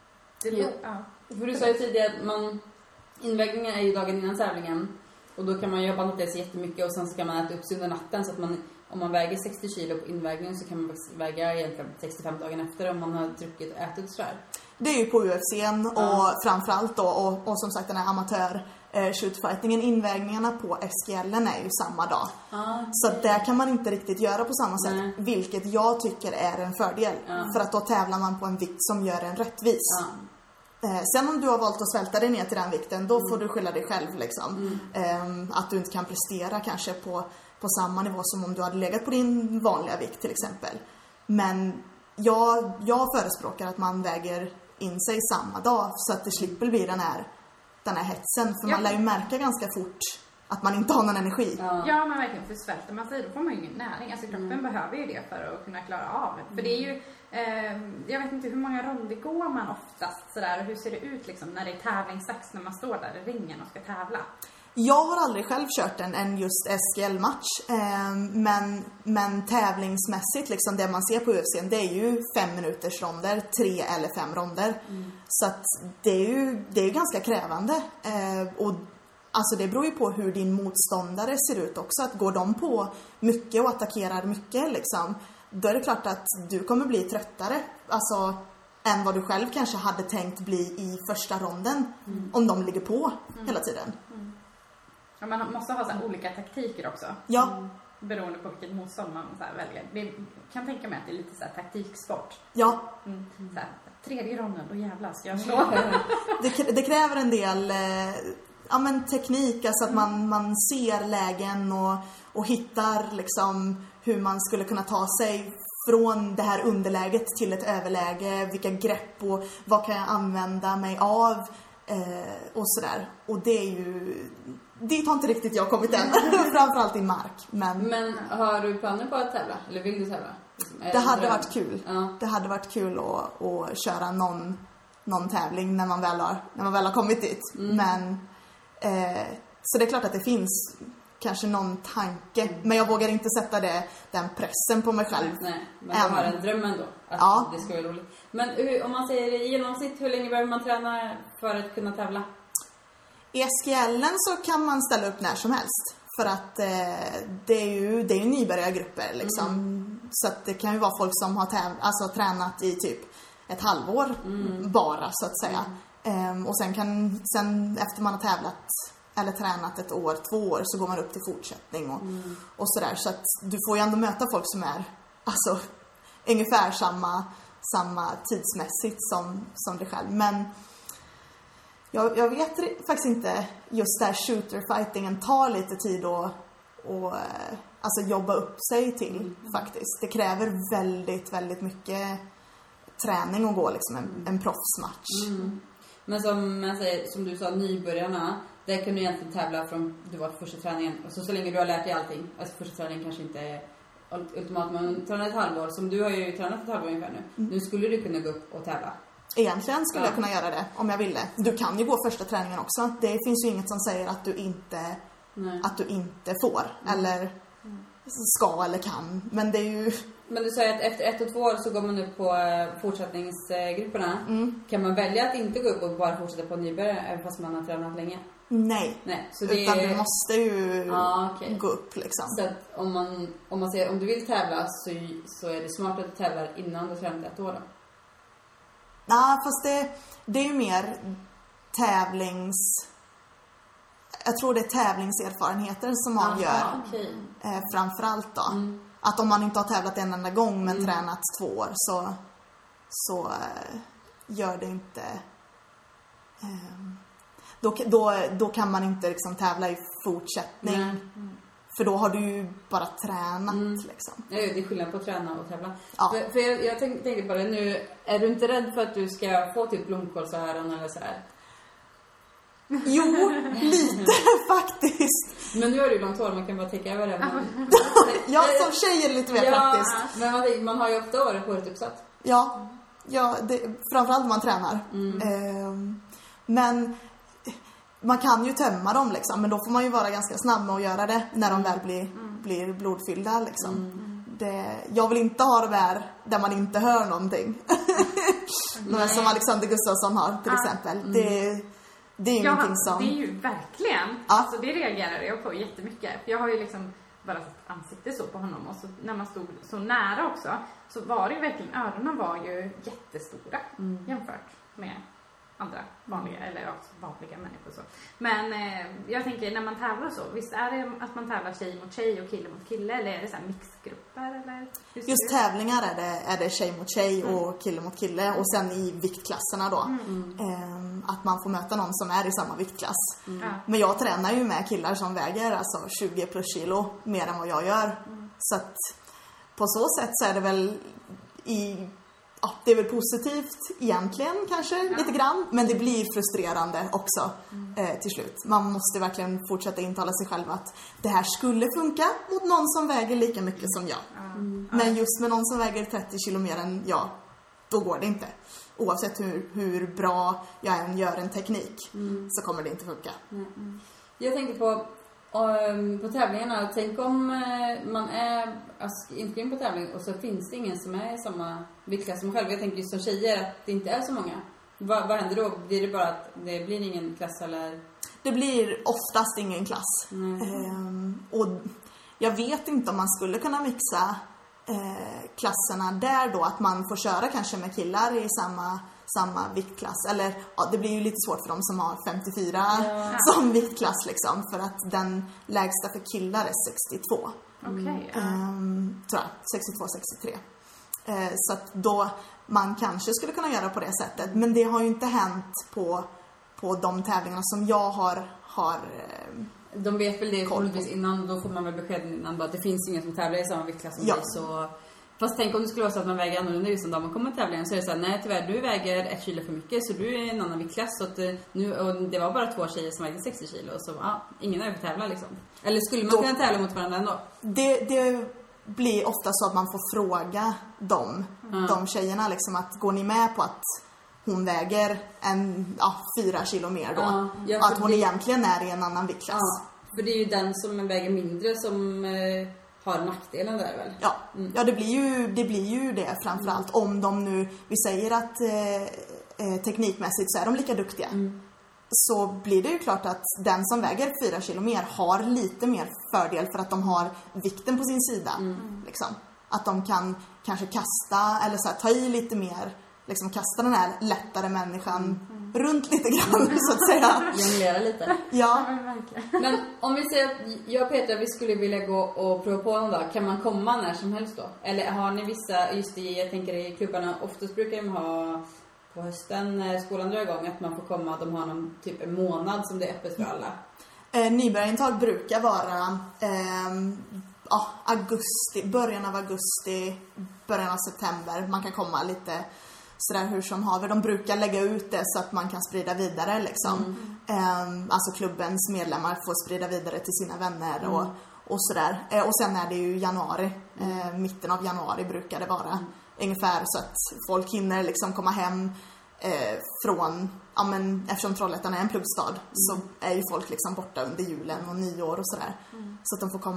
För du sa ju tidigare att invägningen är ju dagen innan tävlingen. Och då kan man ju banta det så jättemycket och sen ska man äta upp sig under natten. Så att om man väger 60 kilo på invägningen så kan man väga egentligen 65 dagen efter om man har druckit och ätit sådär. Det är ju på UFC:n och framförallt då och som sagt den här amatör shootfightingen, invägningarna på SGL:en är ju samma dag. Så att där kan man inte riktigt göra på samma sätt, vilket jag tycker är en fördel. För att då tävlar man på en vikt som gör en rättvis. Sen om du har valt att svälta dig ner till den vikten, då får du skylla dig själv liksom. Att du inte kan prestera kanske på samma nivå som om du hade legat på din vanliga vikt till exempel. Men jag förespråkar att man väger in sig samma dag så att det slipper bli den här hetsen. För man lär ju märka ganska fort att man inte har någon energi. Ja, men verkligen, för svälter man sig då får man ju ingen näring. Alltså kroppen behöver ju det för att kunna klara av. För det är ju, jag vet inte hur många ronder går man oftast sådär. Och hur ser det ut liksom när det är tävlingsdags, när man står där i ringen och ska tävla? Jag har aldrig själv kört en just SGL-match. Men tävlingsmässigt, liksom det man ser på UFC, det är ju 5 minuters ronder, 3 eller 5 ronder. Så att det är ju ganska krävande. Och alltså det beror ju på hur din motståndare ser ut också. Att går de på mycket och attackerar mycket liksom, då är det klart att du kommer bli tröttare. Alltså än vad du själv kanske hade tänkt bli i första ronden. Om de ligger på hela tiden. Ja, man måste ha så här olika taktiker också. Ja. Beroende på vilket motstånd man så här väljer. Det kan tänka mig att det är lite så här taktiksport. Ja. Så här, 3:e ronden, då jävlar ska jag slå. Det kräver en del teknik, alltså att man ser lägen och hittar liksom hur man skulle kunna ta sig från det här underläget till ett överläge, vilka grepp och vad kan jag använda mig av och sådär. Och det är ju, dit har inte riktigt jag kommit än, framförallt i mark. Men har du planer på att tävla? Eller vill du tävla? Det hade varit kul. Ja. Det hade varit kul att köra någon tävling när man väl har kommit dit. Men så det är klart att det finns kanske någon tanke, men jag vågar inte sätta den pressen på mig själv. Nej, men du har en dröm ändå att det ska vara roligt. Men om man säger i genomsnitt, hur länge behöver man träna för att kunna tävla? I SGL:en så kan man ställa upp när som helst, för att det är ju nybörjargrupper liksom. Så att det kan ju vara folk som har tränat i typ ett halvår bara så att säga. Och sen efter man har tävlat eller tränat ett år, 2 år, så går man upp till fortsättning och sådär. Så att du får ju ändå möta folk som är alltså ungefär samma tidsmässigt som dig själv. Men jag vet faktiskt inte, just där shooterfightingen tar lite tid och alltså jobba upp sig till faktiskt. Det kräver väldigt, väldigt mycket träning att gå liksom en proffsmatch. Men som du sa, nybörjarna, där kan du egentligen tävla från du var på första träningen. Och så länge du har lärt dig allting. Alltså första träningen kanske inte är ultimat, men träna ett halvår. Som du har ju tränat ett halvår ungefär nu. Nu skulle du kunna gå upp och tävla. Egentligen skulle jag kunna göra det om jag ville. Du kan ju gå första träningen också. Det finns ju inget som säger att du inte får. Eller ska eller kan. Men det är ju Men du sa att efter 1 och 2 år så går man upp på fortsättningsgrupperna. Kan man välja att inte gå upp och bara fortsätta på nybörjare även fast man har tränat länge? Nej. Så det utan du måste ju okay. gå upp liksom. Så att om man säger om du vill tävla så är det smart att du tävlar innan du har tränat 1 år då? Ja, fast det är ju mer jag tror det är tävlingserfarenheter som man gör. Okay. Framförallt då. Att om man inte har tävlat en enda gång men tränat 2 år så gör det inte... Då kan man inte liksom tävla i fortsättning. För då har du ju bara tränat liksom. Ja, det är skillnad på att träna och tävla. Ja. För jag tänker på det nu. Är du inte rädd för att du ska få typ blomkålsöron eller så här? Jo, lite faktiskt. Men nu har du långt hår, man kan bara täcka över det. Ja, som tjej är det lite mer praktiskt. Men man har ju ofta håret uppsatt. Ja, framförallt om man tränar. Men man kan ju tömma dem liksom, men då får man ju vara ganska snabb med att göra det när de väl blir blodfyllda liksom. Jag vill inte ha det där man inte hör någonting. Som Alexander Gustafsson har till exempel. Det är ju någonting som... det är ju verkligen. Alltså det reagerar jag på jättemycket. För jag har ju liksom bara sett ansikte så på honom. Och så, när man stod så nära också, så var det ju verkligen, öronen var ju jättestora jämfört med andra vanliga människor så. Men jag tänker när man tävlar så, visst är det att man tävlar tjej mot tjej och kille mot kille, eller är det så här mixgrupper eller? Just tävlingar är det tjej mot tjej och kille mot kille, och sen i viktklasserna då att man får möta någon som är i samma viktklass. Men jag tränar ju med killar som väger alltså 20 plus kilo mer än vad jag gör. Så att på så sätt så är det väl det är väl positivt egentligen kanske lite grann, men det blir frustrerande också till slut. Man måste verkligen fortsätta intala sig själv att det här skulle funka mot någon som väger lika mycket som jag. Men just med någon som väger 30 kilo mer än jag, då går det inte. Oavsett hur bra jag än gör en teknik så kommer det inte funka. Jag tänker på tävlingarna, tänk om man är inskriven på tävling och så finns det ingen som är i samma viktklass som själv. Jag tänker just som tjejer att det inte är så många. Vad händer då? Blir det bara att det blir ingen klass eller? Det blir oftast ingen klass. Och jag vet inte om man skulle kunna mixa klasserna där då, att man får köra kanske med killar i samma viktklass, eller det blir ju lite svårt för dem som har 54 som viktklass liksom, för att den lägsta för killar är 62. Tror jag, 62-63. Så att då man kanske skulle kunna göra på det sättet, men det har ju inte hänt på de tävlingarna som jag har de vet väl det troligtvis innan, då får man väl besked innan bara, det finns ingen som tävlar i samma viktklass som dig, så... Fast tänk om det skulle vara så att man väger annorlunda just en dag man kommer tävlingen, så är det så här, nej tyvärr, du väger 1 kilo för mycket så du är en annan viktklass, så att det var bara 2 tjejer som vägde 60 kilo, så ingen är för tävla liksom. Eller skulle man kunna tävla mot varandra ändå? Det blir ofta så att man får fråga de tjejerna liksom, att går ni med på att hon väger 4 kilo mer då? Att hon egentligen är i en annan viktklass. För det är ju den som väger mindre som har nackdelen där väl? Ja, det blir ju det framförallt. Om de nu, vi säger att teknikmässigt så är de lika duktiga. Så blir det ju klart att den som väger 4 kilo mer har lite mer fördel för att de har vikten på sin sida. Liksom. Att de kan kanske kasta eller så här, ta i lite mer, liksom kasta den här lättare människan runt lite grann så att säga. Jonglera lite. Ja. Men om vi säger att jag och Petra, vi skulle vilja gå och prova på någon dag, kan man komma när som helst då? Eller har ni vissa, just jag tänker i klubbarna, oftast brukar de ha på hösten när skolan drar igång att man får komma, de har någon typ en månad som det är öppet för alla. Nybörjarintag brukar vara augusti, början av augusti, början av september. Man kan komma lite sådär hur som haver. De brukar lägga ut det så att man kan sprida vidare liksom. Alltså klubbens medlemmar får sprida vidare till sina vänner och sådär. Och sen är det ju januari, mitten av januari brukar det vara ungefär, så att folk hinner liksom komma hem från, eftersom Trollhättan är en pluggstad så är ju folk liksom borta under julen och nyår och sådär. Så att de får komma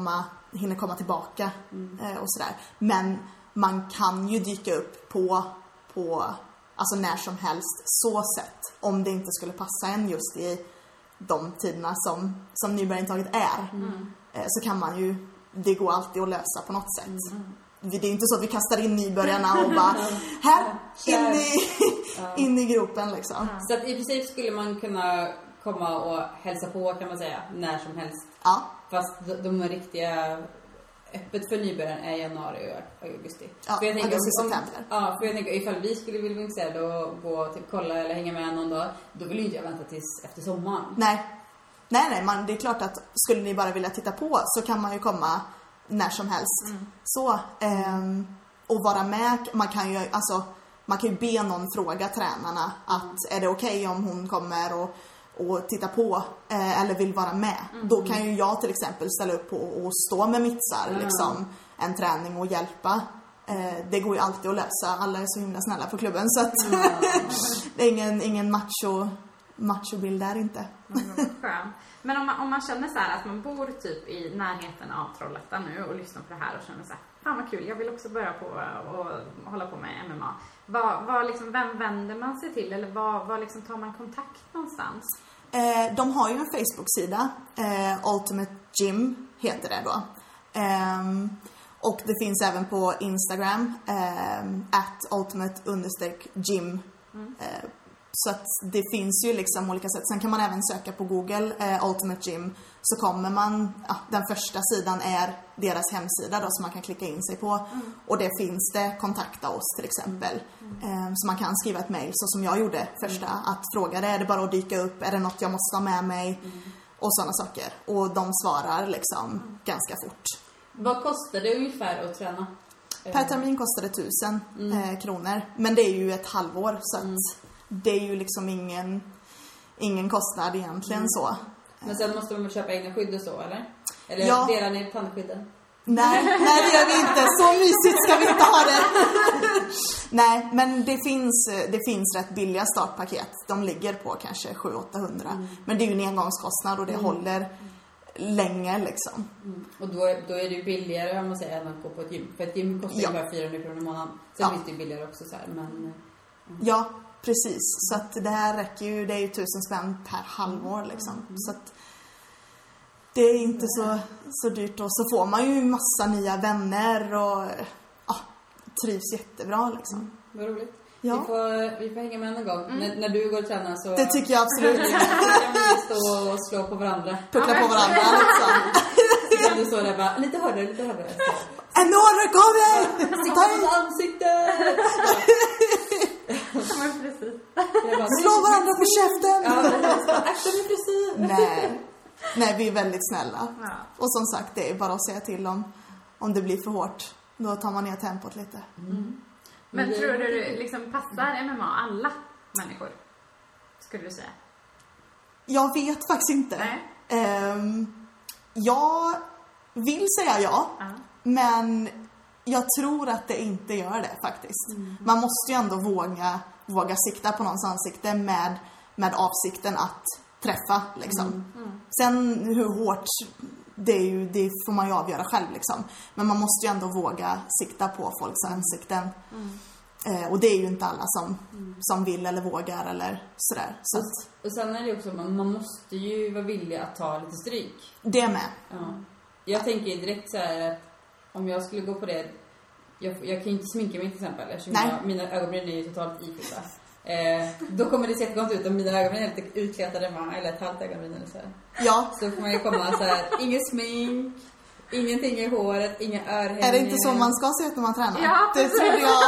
hinner komma tillbaka och sådär. Men man kan ju dyka upp på alltså när som helst så sett, om det inte skulle passa en just i de tiderna som nybörjarintaget är. Så kan man ju, det går alltid att lösa på något sätt. Det är inte så att vi kastar in nybörjarna och bara här, in i gropen liksom. Så att i princip skulle man kunna komma och hälsa på, kan man säga, när som helst. Ja. Fast de riktiga öppet för nybörjaren är januari och augusti. Ja, för jag tänker, september. Ja, för jag tänker ifall vi skulle vilja vara intresserade och gå och typ kolla eller hänga med någon dag, då vill ju inte jag vänta tills efter sommaren. Nej, det är klart att skulle ni bara vilja titta på så kan man ju komma när som helst. Så, och vara med, man kan ju be någon fråga tränarna att är det okej om hon kommer och titta på eller vill vara med. Då kan ju jag till exempel ställa upp och stå med mittsar liksom, en träning och hjälpa. Det går ju alltid att lösa. Alla är så himla snälla på klubben så att det är ingen machobild där inte. Men om man känner så här att man bor typ i närheten av Trollhättan nu och lyssnar på det här och känner så här, fan vad kul, jag vill också börja på och hålla på med MMA. Vem vänder man sig till eller var liksom tar man kontakt någonstans? De har ju en Facebook-sida, Ultimate Gym heter det då. Och det finns även på Instagram, @ultimate_gym. Så att det finns ju liksom olika sätt. Sen kan man även söka på Google Ultimate Gym. Så kommer man, den första sidan är deras hemsida då, som man kan klicka in sig på. Och det finns det kontakta oss till exempel. Så man kan skriva ett mejl så som jag gjorde första. Att fråga är det bara att dyka upp, är det något jag måste ha med mig? Och sådana saker. Och de svarar liksom ganska fort. Vad kostar det ungefär att träna? Per termin kostar det 1000 kronor. Men det är ju ett halvår så att det är ju liksom ingen kostnad egentligen så. Men sen måste man köpa egna skydd och så, eller? Eller delar ni tandskydden? Nej, det gör vi inte. Så mysigt ska vi inte ha det. Nej, men det finns rätt billiga startpaket. De ligger på kanske 700-800. Men det är ju en engångskostnad och det håller länge liksom. Och då är det ju billigare om man säger än att gå på ett gym. För ett gym kostar ju bara 400 kronor i månaden. Sen finns det ju billigare också så här, men... Ja, precis. Så att det här räcker ju, det är ju 1000 spänn per halvår liksom. Så att det är inte så dyrt. Och så får man ju massa nya vänner och trivs jättebra liksom. Vad roligt. Ja. Vi får hänga med någon gång. När du går och tränar så... Det tycker jag absolut. Så kan vi stå och slå på varandra. Puckla på varandra liksom. Så kan du stå där bara, lite hårdare. En order kommer! Sitta på ansiktet! Slå varandra på käften! Akta min frisyr! Nej, vi är väldigt snälla. Ja. Och som sagt, det är bara att säga till om det blir för hårt. Då tar man ner tempot lite. Men tror du liksom passar MMA alla människor? Skulle du säga? Jag vet faktiskt inte. Jag vill säga ja. Men jag tror att det inte gör det faktiskt. Man måste ju ändå våga sikta på någons ansikte med avsikten att träffa liksom. Sen hur hårt det får man ju avgöra själv liksom. Men man måste ju ändå våga sikta på folks ansikten. Och det är ju inte alla som vill eller vågar eller sådär. Så och sen är det också, man måste ju vara villig att ta lite stryk. Det med. Ja. Jag tänker direkt så här att om jag skulle gå på det, jag kan ju inte sminka mig till exempel eftersom mina ögonbryn är ju totalt ifyllda. Då kommer det se jättegott ut om mina ögonbryn är lite utklätade eller ett halvt ögonbryn eller så här. Ja. Så får man ju komma så här, ingen smink, ingenting i håret, inga örhängen. Är det inte så man ska se ut när man tränar? Ja, det trodde jag.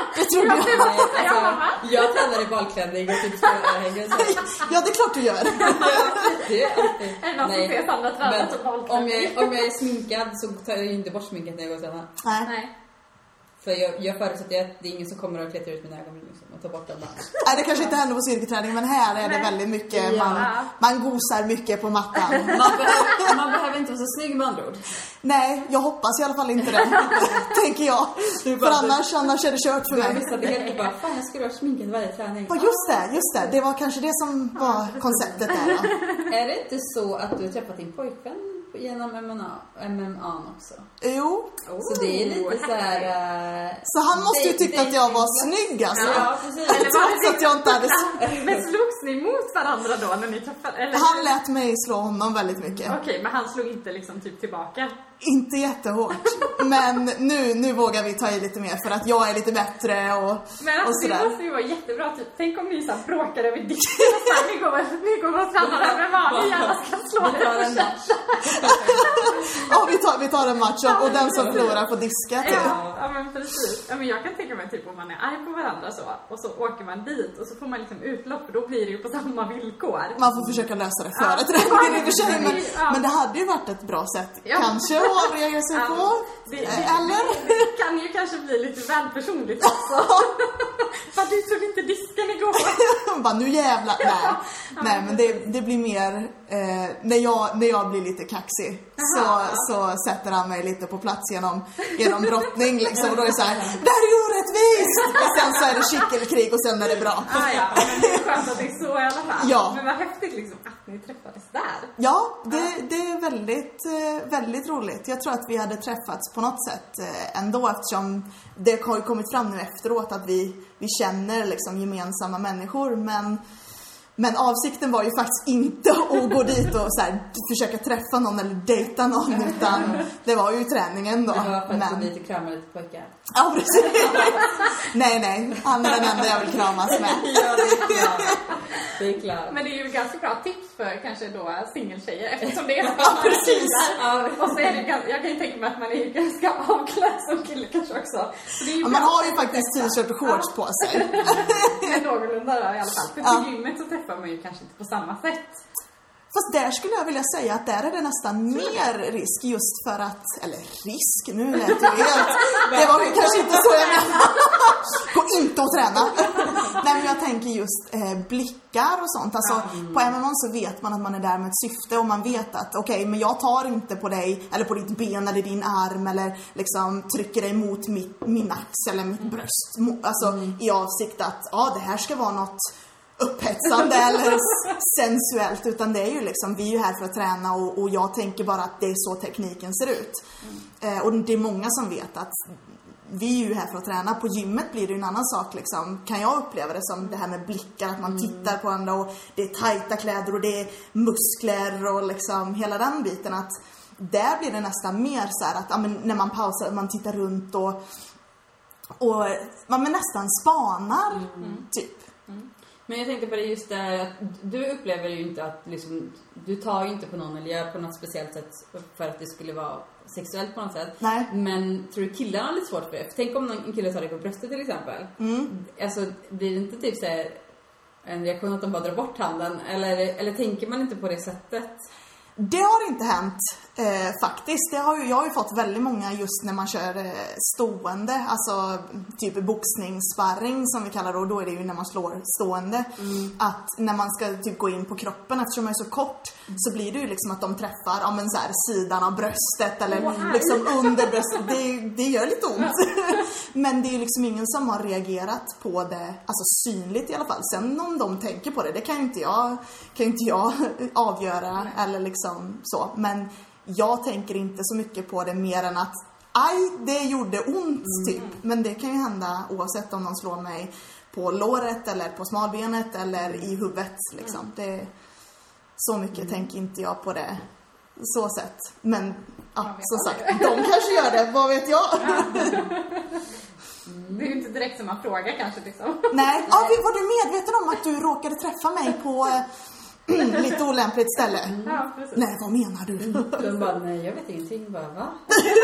Jag tränar i balklänning och typ örhängen så. Ja, det är klart du gör. Det är alltid. Är det någon som ser Sandra träna på balklänning? Om jag är sminkad så tar jag inte bort sminket när jag går och tränar. Nej. För jag förutsätter att det är ingen som kommer att klättra ut mina ögonbryn liksom, och ta bort dem bara. Nej, det kanske inte händer på styrketräning, men här är det väldigt mycket, man gosar mycket på mattan. Man behöver inte vara så snygg med andra ord. Nej, jag hoppas i alla fall inte det, tänker jag. För annars är det kört för mig. Jag missade helt bara, fan jag skulle ha sminkat varje träning. Ja, just det. Det var kanske det som var konceptet där. Är det inte så att du har träffat din pojkvän genom MMA också. Jo. Så det är lite så här. Så han måste ju tycka att jag var snygg alltså. Ja, precis. Trots att jag inte hade... Men slogs ni mot varandra då när ni träffade? Eller? Han lät mig slå honom väldigt mycket. Okej, men han slog inte liksom typ tillbaka? Inte jättehårt. Men nu vågar vi ta i lite mer för att jag är lite bättre och men alltså, och sådär. det måste ju vara jättebra. Typ, tänk om ni så här bråkar över disken och så här, ni går och tränar över vad ni gärna ska slå det. Ja, vi tar en match och den som förlorar på diska typ. Ja, men precis. Ja, men jag kan tänka mig typ om man är arg på varandra så och så åker man dit och så får man liksom utlopp och då blir det ju på samma villkor. Man får försöka lösa det före träningen i och för sig, men det hade ju varit ett bra sätt. Kanske att avreagera sig på. Eller? Det kan ju kanske bli lite väl personligt också. För du tog inte disken igår. Bara, nu jävlar. Nej, men det blir mer när jag blir lite kaxig så sätter han mig lite på plats genom brottning liksom, och då är det så här: det här är orättvist! Och sen så är det kyckelkrig och sen är det bra. Ja, men det är skönt att det är så i alla fall. Ja. Men vad häftigt liksom att ni träffades där. Ja, det är väldigt, väldigt roligt. Jag tror att vi hade träffats på något sätt ändå, eftersom det har ju kommit fram nu efteråt att vi känner liksom gemensamma människor, men avsikten var ju faktiskt inte att gå dit och så här, försöka träffa någon eller dejta någon, utan det var ju träningen då. Det var för att gå dit och krama lite pojkar. Ja, precis. Nej, han är den enda jag vill kramas med. Ja, det är klart. Men det är ju ganska bra tips för kanske då singeltjejer, eftersom det är så Ja, precis. Och så är det, jag kan ju tänka mig att man är ganska avklädd som kille kanske också. Så det är ju man har ju faktiskt t-shirt och shorts på sig. Men någorlunda då, i alla fall. För till gymmet så träffar man ju kanske inte på samma sätt. Fast där skulle jag vilja säga att där är det nästan mer risk, just för att, eller risk, nu lät det helt, det var ju kanske inte så jag menar. Gå inte och träna. Nej, men jag tänker just blickar och sånt. Alltså på MMA så vet man att man är där med ett syfte, och man vet att okej, men jag tar inte på dig eller på ditt ben eller din arm eller liksom trycker dig mot min axel eller mitt bröst. Alltså i avsikt att det här ska vara något upphetsande eller sensuellt, utan det är ju liksom, vi är ju här för att träna, och jag tänker bara att det är så tekniken ser ut. Och det är många som vet att vi är ju här för att träna. På gymmet blir det ju en annan sak liksom, kan jag uppleva det som, det här med blickar, att man tittar på andra och det är tajta kläder och det är muskler och liksom hela den biten, att där blir det nästan mer så här att när man pausar, man tittar runt och man nästan spanar typ. Men jag tänkte på det just där att du upplever ju inte att liksom, du tar ju inte på någon eller gör på något speciellt sätt för att det skulle vara sexuellt på något sätt. Nej. Men tror du killarna har lite svårt för det? För tänk om en kille tar dig på bröstet till exempel. Alltså blir det inte typ så här en reaktion att de bara drar bort handen? Eller tänker man inte på det sättet? Det har inte hänt faktiskt. Jag har ju fått väldigt många just när man kör stående, alltså typ boxningssparring som vi kallar det, och då är det ju när man slår stående. Att när man ska typ gå in på kroppen, eftersom jag är så kort, så blir det ju liksom att de träffar så här, sidan av bröstet eller liksom under bröstet. Det gör lite ont. Men det är ju liksom ingen som har reagerat på det, alltså synligt i alla fall. Sen om de tänker på det kan ju inte jag avgöra eller liksom så, men jag tänker inte så mycket på det mer än att det gjorde ont typ, men det kan ju hända oavsett om de slår mig på låret eller på smalbenet eller i huvudet liksom. Det så mycket tänker inte jag på det så sätt, men som sagt, de kanske gör det, vad vet jag. Det är ju inte direkt som man frågar kanske liksom. Nej, var du medveten om att du råkade träffa mig på lite olämpligt ställe? Ja, precis. Nej, vad menar du? De bara, nej jag vet ingenting. Bara, va?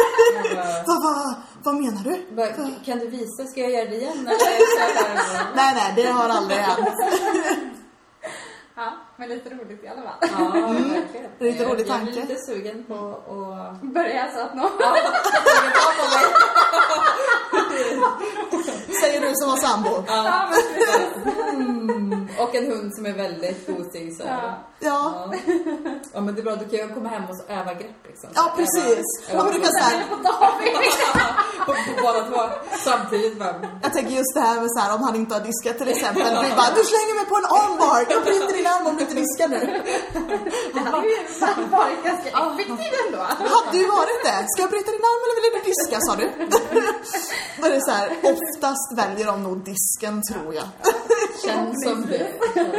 Vad menar du? Bara, kan du visa? Ska jag göra det igen? Nej, det har aldrig hänt. Ja, men lite roligt i alla fall. Ja, verkligen. Lite rolig tanke. Jag blir lite sugen på att börja så att någon... Säger du som har sambo. Ja, och en hund som är väldigt gosig så. Ja, men det är bra, du kan ju komma hem och så öva grepp liksom. Ja, precis. Ja, men du kan säga på båda två. två samtidigt bara. Jag tänker just det här med så här, om han inte har diskat till exempel. Vi bara, du slänger mig på en armbar. Jag bryter din arm om du inte diskar nu. Det hade ju varit ganska effektivt ändå. Hade du varit det? Ska jag bryta din arm eller vill du diska, sa du? Då är det så här, oftast väljer de nog disken, tror jag. Känns som det.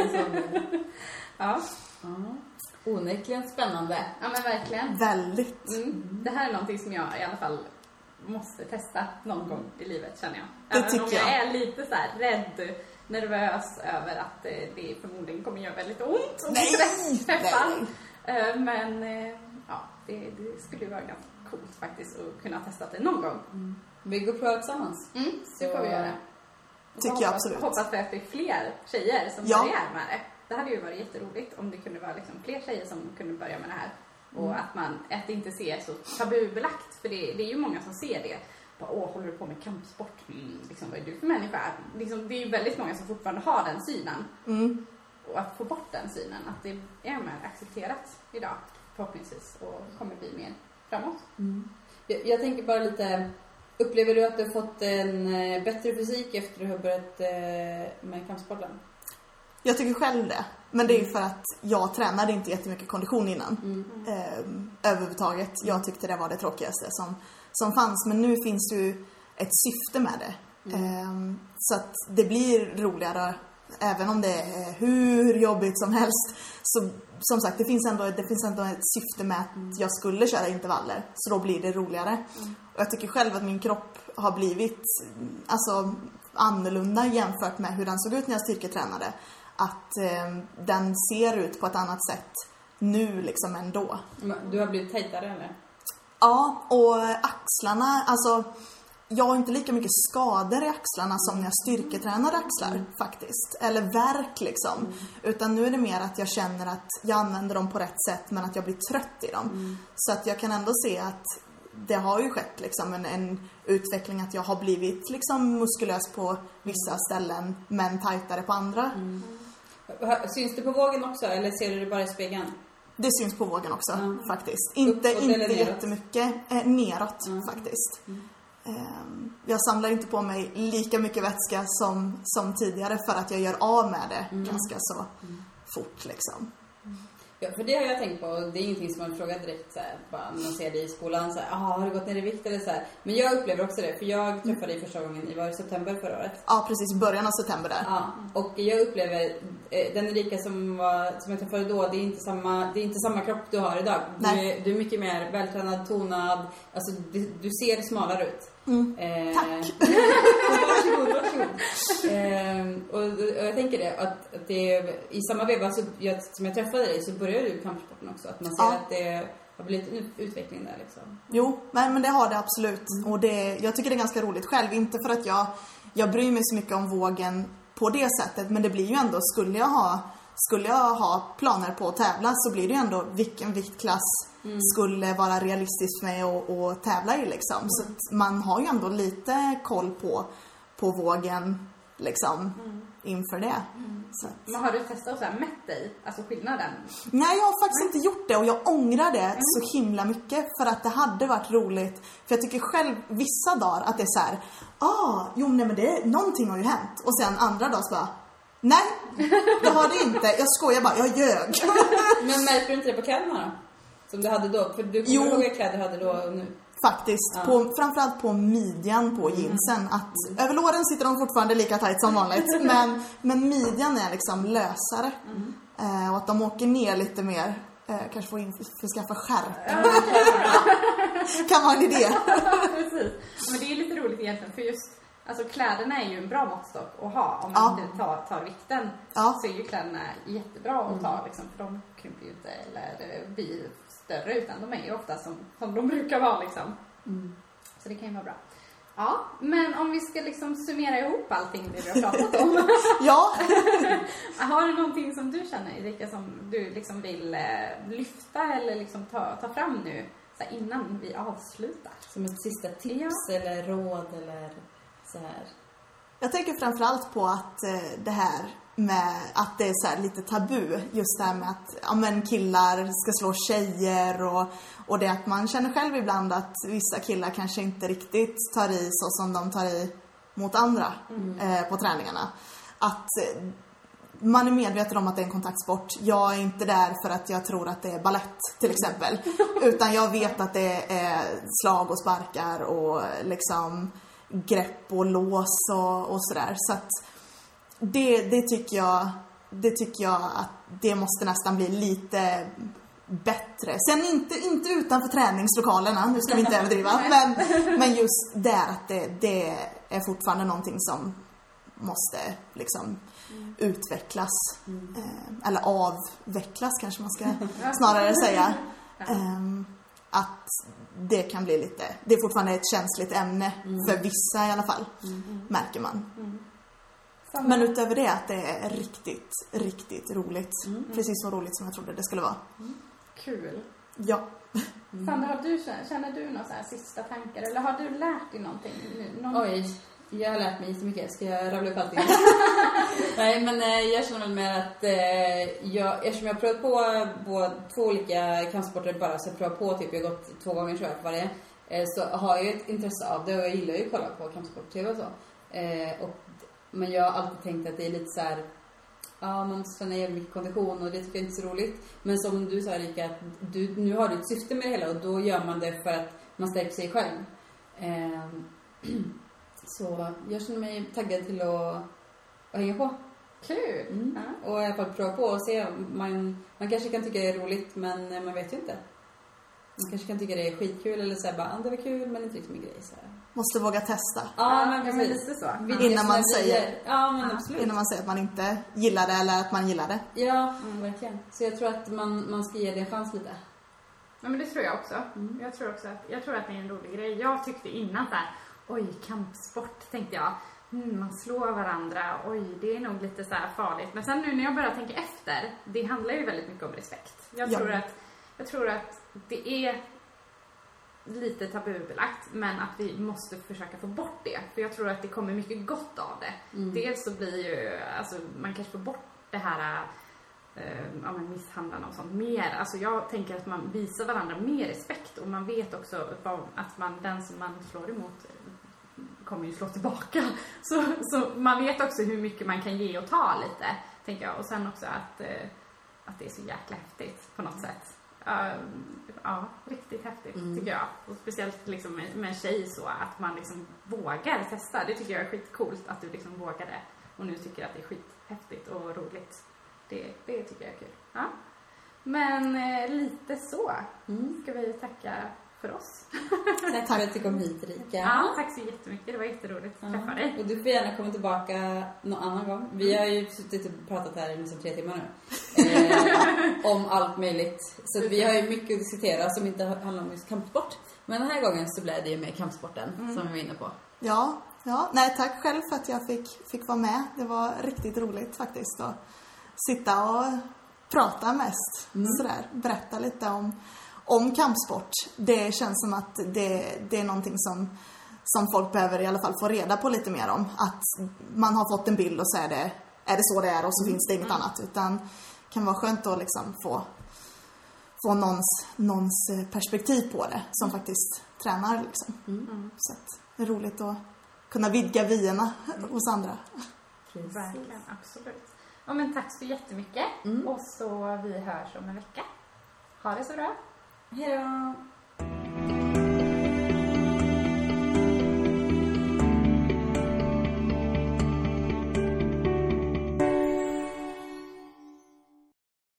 Ja. Onekligen spännande. Ja, men verkligen. Väldigt. Det här är någonting som jag i alla fall måste testa någon gång i livet, känner jag. Det Även tycker om jag jag. är lite så här rädd, nervös över att det förmodligen kommer göra väldigt ont om Nej! träffar. Men ja, det skulle ju vara ganska coolt faktiskt att kunna testa det någon gång. Vi går på tillsammans. Det får vi göra. Tycker jag absolut. Hoppas att det är fler tjejer som Ja. börjar med det. Det hade ju varit jätteroligt om det kunde vara liksom fler tjejer som kunde börja med det här. Och att det inte ser så tabubelagt. För det är ju många som ser det. Bara, håller du på med kampsport? Liksom, vad är du för människa? Liksom, det är ju väldigt många som fortfarande har den synen. Och att få bort den synen. Att det är mer accepterat idag. Förhoppningsvis. Och kommer bli mer framåt. Jag tänker bara lite, upplever du att du har fått en bättre fysik efter att du har börjat med kampsporten? Jag tycker själv det. Men det är ju för att jag tränade inte jättemycket kondition innan. Överhuvudtaget. Jag tyckte det var det tråkigaste som fanns. Men nu finns det ju ett syfte med det. Så att det blir roligare. Även om det är hur jobbigt som helst. Så som sagt, det finns ändå ett syfte med att jag skulle köra intervaller. Så då blir det roligare. Och jag tycker själv att min kropp har blivit annorlunda jämfört med hur den såg ut när jag styrketränade. Att den ser ut på ett annat sätt nu liksom ändå. Du har blivit tajtare eller? Ja, och axlarna, alltså jag har inte lika mycket skador i axlarna som när jag styrketränade axlar faktiskt. Eller värk liksom. Utan nu är det mer att jag känner att jag använder dem på rätt sätt men att jag blir trött i dem. Så att jag kan ändå se att det har ju skett liksom en utveckling att jag har blivit liksom muskulös på vissa ställen men tajtare på andra. Syns det på vågen också eller ser du det bara i spegeln? Det syns på vågen också faktiskt. Inte jättemycket neråt faktiskt. Jag samlar inte på mig lika mycket vätska som tidigare för att jag gör av med det ganska så fort liksom. Ja, för det har jag tänkt på. Det är ingenting som man frågar direkt så här, bara när man ser det i skolan så här, har du gått ner i vikt eller så här. Men jag upplever också det, för jag träffade dig första gången i september förra året. Ja, precis, början av september där. Ja, och jag upplever den Erika som jag träffade då, det är inte samma kropp du har idag. Du är mycket mer vältränad, tonad, alltså du ser smalare ut. Tack. Varsågod. Och jag tänker det att det i samma veva som jag träffade dig så började du kampsporten också, att man ser att det har blivit en utveckling där liksom. Jo, men det har det absolut. Och jag tycker det är ganska roligt själv, inte för att jag bryr mig så mycket om vågen på det sättet, men det blir ju ändå, skulle jag ha planer på att tävla så blir det ju ändå vilken viktklass skulle vara realistiskt för mig att tävla i liksom. Så att man har ju ändå lite koll på vågen liksom inför det. Så att. Men har du testat att så här mätt dig? Alltså skillnaden? Nej, jag har faktiskt inte gjort det och jag ångrar det så himla mycket för att det hade varit roligt. För jag tycker själv vissa dagar att det är så här, någonting har ju hänt. Och sen andra dagar så bara, nej, det har det inte. Jag skojar bara, jag ljög. Men märker du inte det på kläderna då? Som du hade då? För du kommer ihåg vilka kläder du hade då och nu? Faktiskt, framförallt på midjan på jeansen. Att över låren sitter de fortfarande lika tajt som vanligt. Men midjan är liksom lösare. Och att de åker ner lite mer. Kanske får skaffa skärp. Kan vara en idé. Precis. Men det är lite roligt egentligen. För just alltså, kläderna är ju en bra måttstock att ha. Om man inte tar vikten så är ju kläderna jättebra att ta. Liksom, för de krymper ju inte eller blir större, utan de är ju ofta som de brukar vara liksom. Så det kan ju vara bra. Ja, men om vi ska liksom summera ihop allting det vi har pratat om. Ja. Har du någonting som du känner, Erika, som du liksom vill lyfta eller liksom ta fram nu så här, innan vi avslutar? Som ett sista tips eller råd eller så här? Jag tänker framförallt på att det här med att det är så här lite tabu. Just det här med att killar ska slå tjejer och det att man känner själv ibland att vissa killar kanske inte riktigt tar i så som de tar i mot andra på träningarna. Att man är medveten om att det är en kontaktsport. Jag är inte där för att jag tror att det är ballett till exempel. Utan jag vet att det är slag och sparkar och liksom grepp och lås och sådär. Så att det tycker jag att det måste nästan bli lite bättre. Sen inte utanför träningslokalerna, nu ska vi inte överdriva. Men just där att det är fortfarande någonting som måste liksom utvecklas. Eller avvecklas kanske man ska snarare säga. Att det kan bli lite, det är fortfarande ett känsligt ämne för vissa i alla fall, märker man. Men utöver det att det är riktigt, riktigt roligt. Precis så roligt som jag trodde det skulle vara. Kul. Ja. Sandra, känner du några så här sista tankar? Eller har du lärt dig någonting? Oj, jag har lärt mig jättemycket. Ska jag rabbla upp allting? Nej, men jag känner väl med att eftersom jag har provat på 2 olika kampsporter bara, så jag provat på typ, jag har gått 2 gånger tror jag på varje, så har jag ett intresse av det och jag gillar ju att kolla på kampsport-tv och så. Men jag har alltid tänkt att det är lite så här, man måste träna jävligt mycket kondition och det tycker jag inte är så roligt. Men som du sa, Erika, att nu har du ett syfte med det hela och då gör man det för att man stärker sig själv. Så jag känner mig taggad till att hänga på. Kul! Och i alla fall prova på och se. Man kanske kan tycka det är roligt, men man vet ju inte. Man kanske kan tycka det är skitkul eller säga bara, det var kul men inte riktigt min grej. Så här. Måste våga testa. Ja, men lite så. Innan man säger, absolut. innan man säger att man inte gillar det eller att man gillar det. Ja, verkligen. Så jag tror att man ska ge det en chans lite. Ja, men det tror jag också. Jag tror att det är en rolig grej. Jag tyckte innan där, kampsport tänkte jag. Man slår varandra, det är nog lite så här farligt. Men sen nu när jag börjar tänka efter, det handlar ju väldigt mycket om respekt. Jag tror att det är lite tabubelagt, men att vi måste försöka få bort det. För jag tror att det kommer mycket gott av det. Dels så blir ju, man kanske får bort det här misshandlarna och sånt mer. Alltså jag tänker att man visar varandra mer respekt och man vet också att den som man slår emot kommer ju slå tillbaka. Så man vet också hur mycket man kan ge och ta lite, tänker jag. Och sen också att det är så jäkla häftigt på något sätt. Riktigt häftigt tycker jag. Och speciellt liksom med en tjej så att man liksom vågar testa. Det tycker jag är skitcoolt att du liksom vågade. Och nu tycker jag att det är skithäftigt och roligt. Det tycker jag är kul. Ja. Men lite så ska vi tacka för oss. Tack för att du kom hit, Erika. Ja, tack så jättemycket. Det var jätteroligt att träffa dig. Och du får gärna komma tillbaka någon annan gång. Vi har ju suttit och pratat här i nästan 3 timmar nu. Om allt möjligt. Så vi har ju mycket att diskutera som inte handlar om just kampsport. Men den här gången så blev det ju med kampsporten som vi var inne på. Ja. Nej, tack själv för att jag fick vara med. Det var riktigt roligt faktiskt att sitta och prata mest. Sådär, berätta lite om kampsport. Det känns som att det är någonting som folk behöver i alla fall få reda på lite mer om. Att man har fått en bild och så är det så det är och så finns det inget annat. Utan det kan vara skönt att liksom få någons perspektiv på det som faktiskt tränar liksom. Så att det är roligt att kunna vidga vyerna hos andra. Verkligen, absolut. Ja, men tack så jättemycket. Och så vi hörs om en vecka. Ha det så bra. Hej då!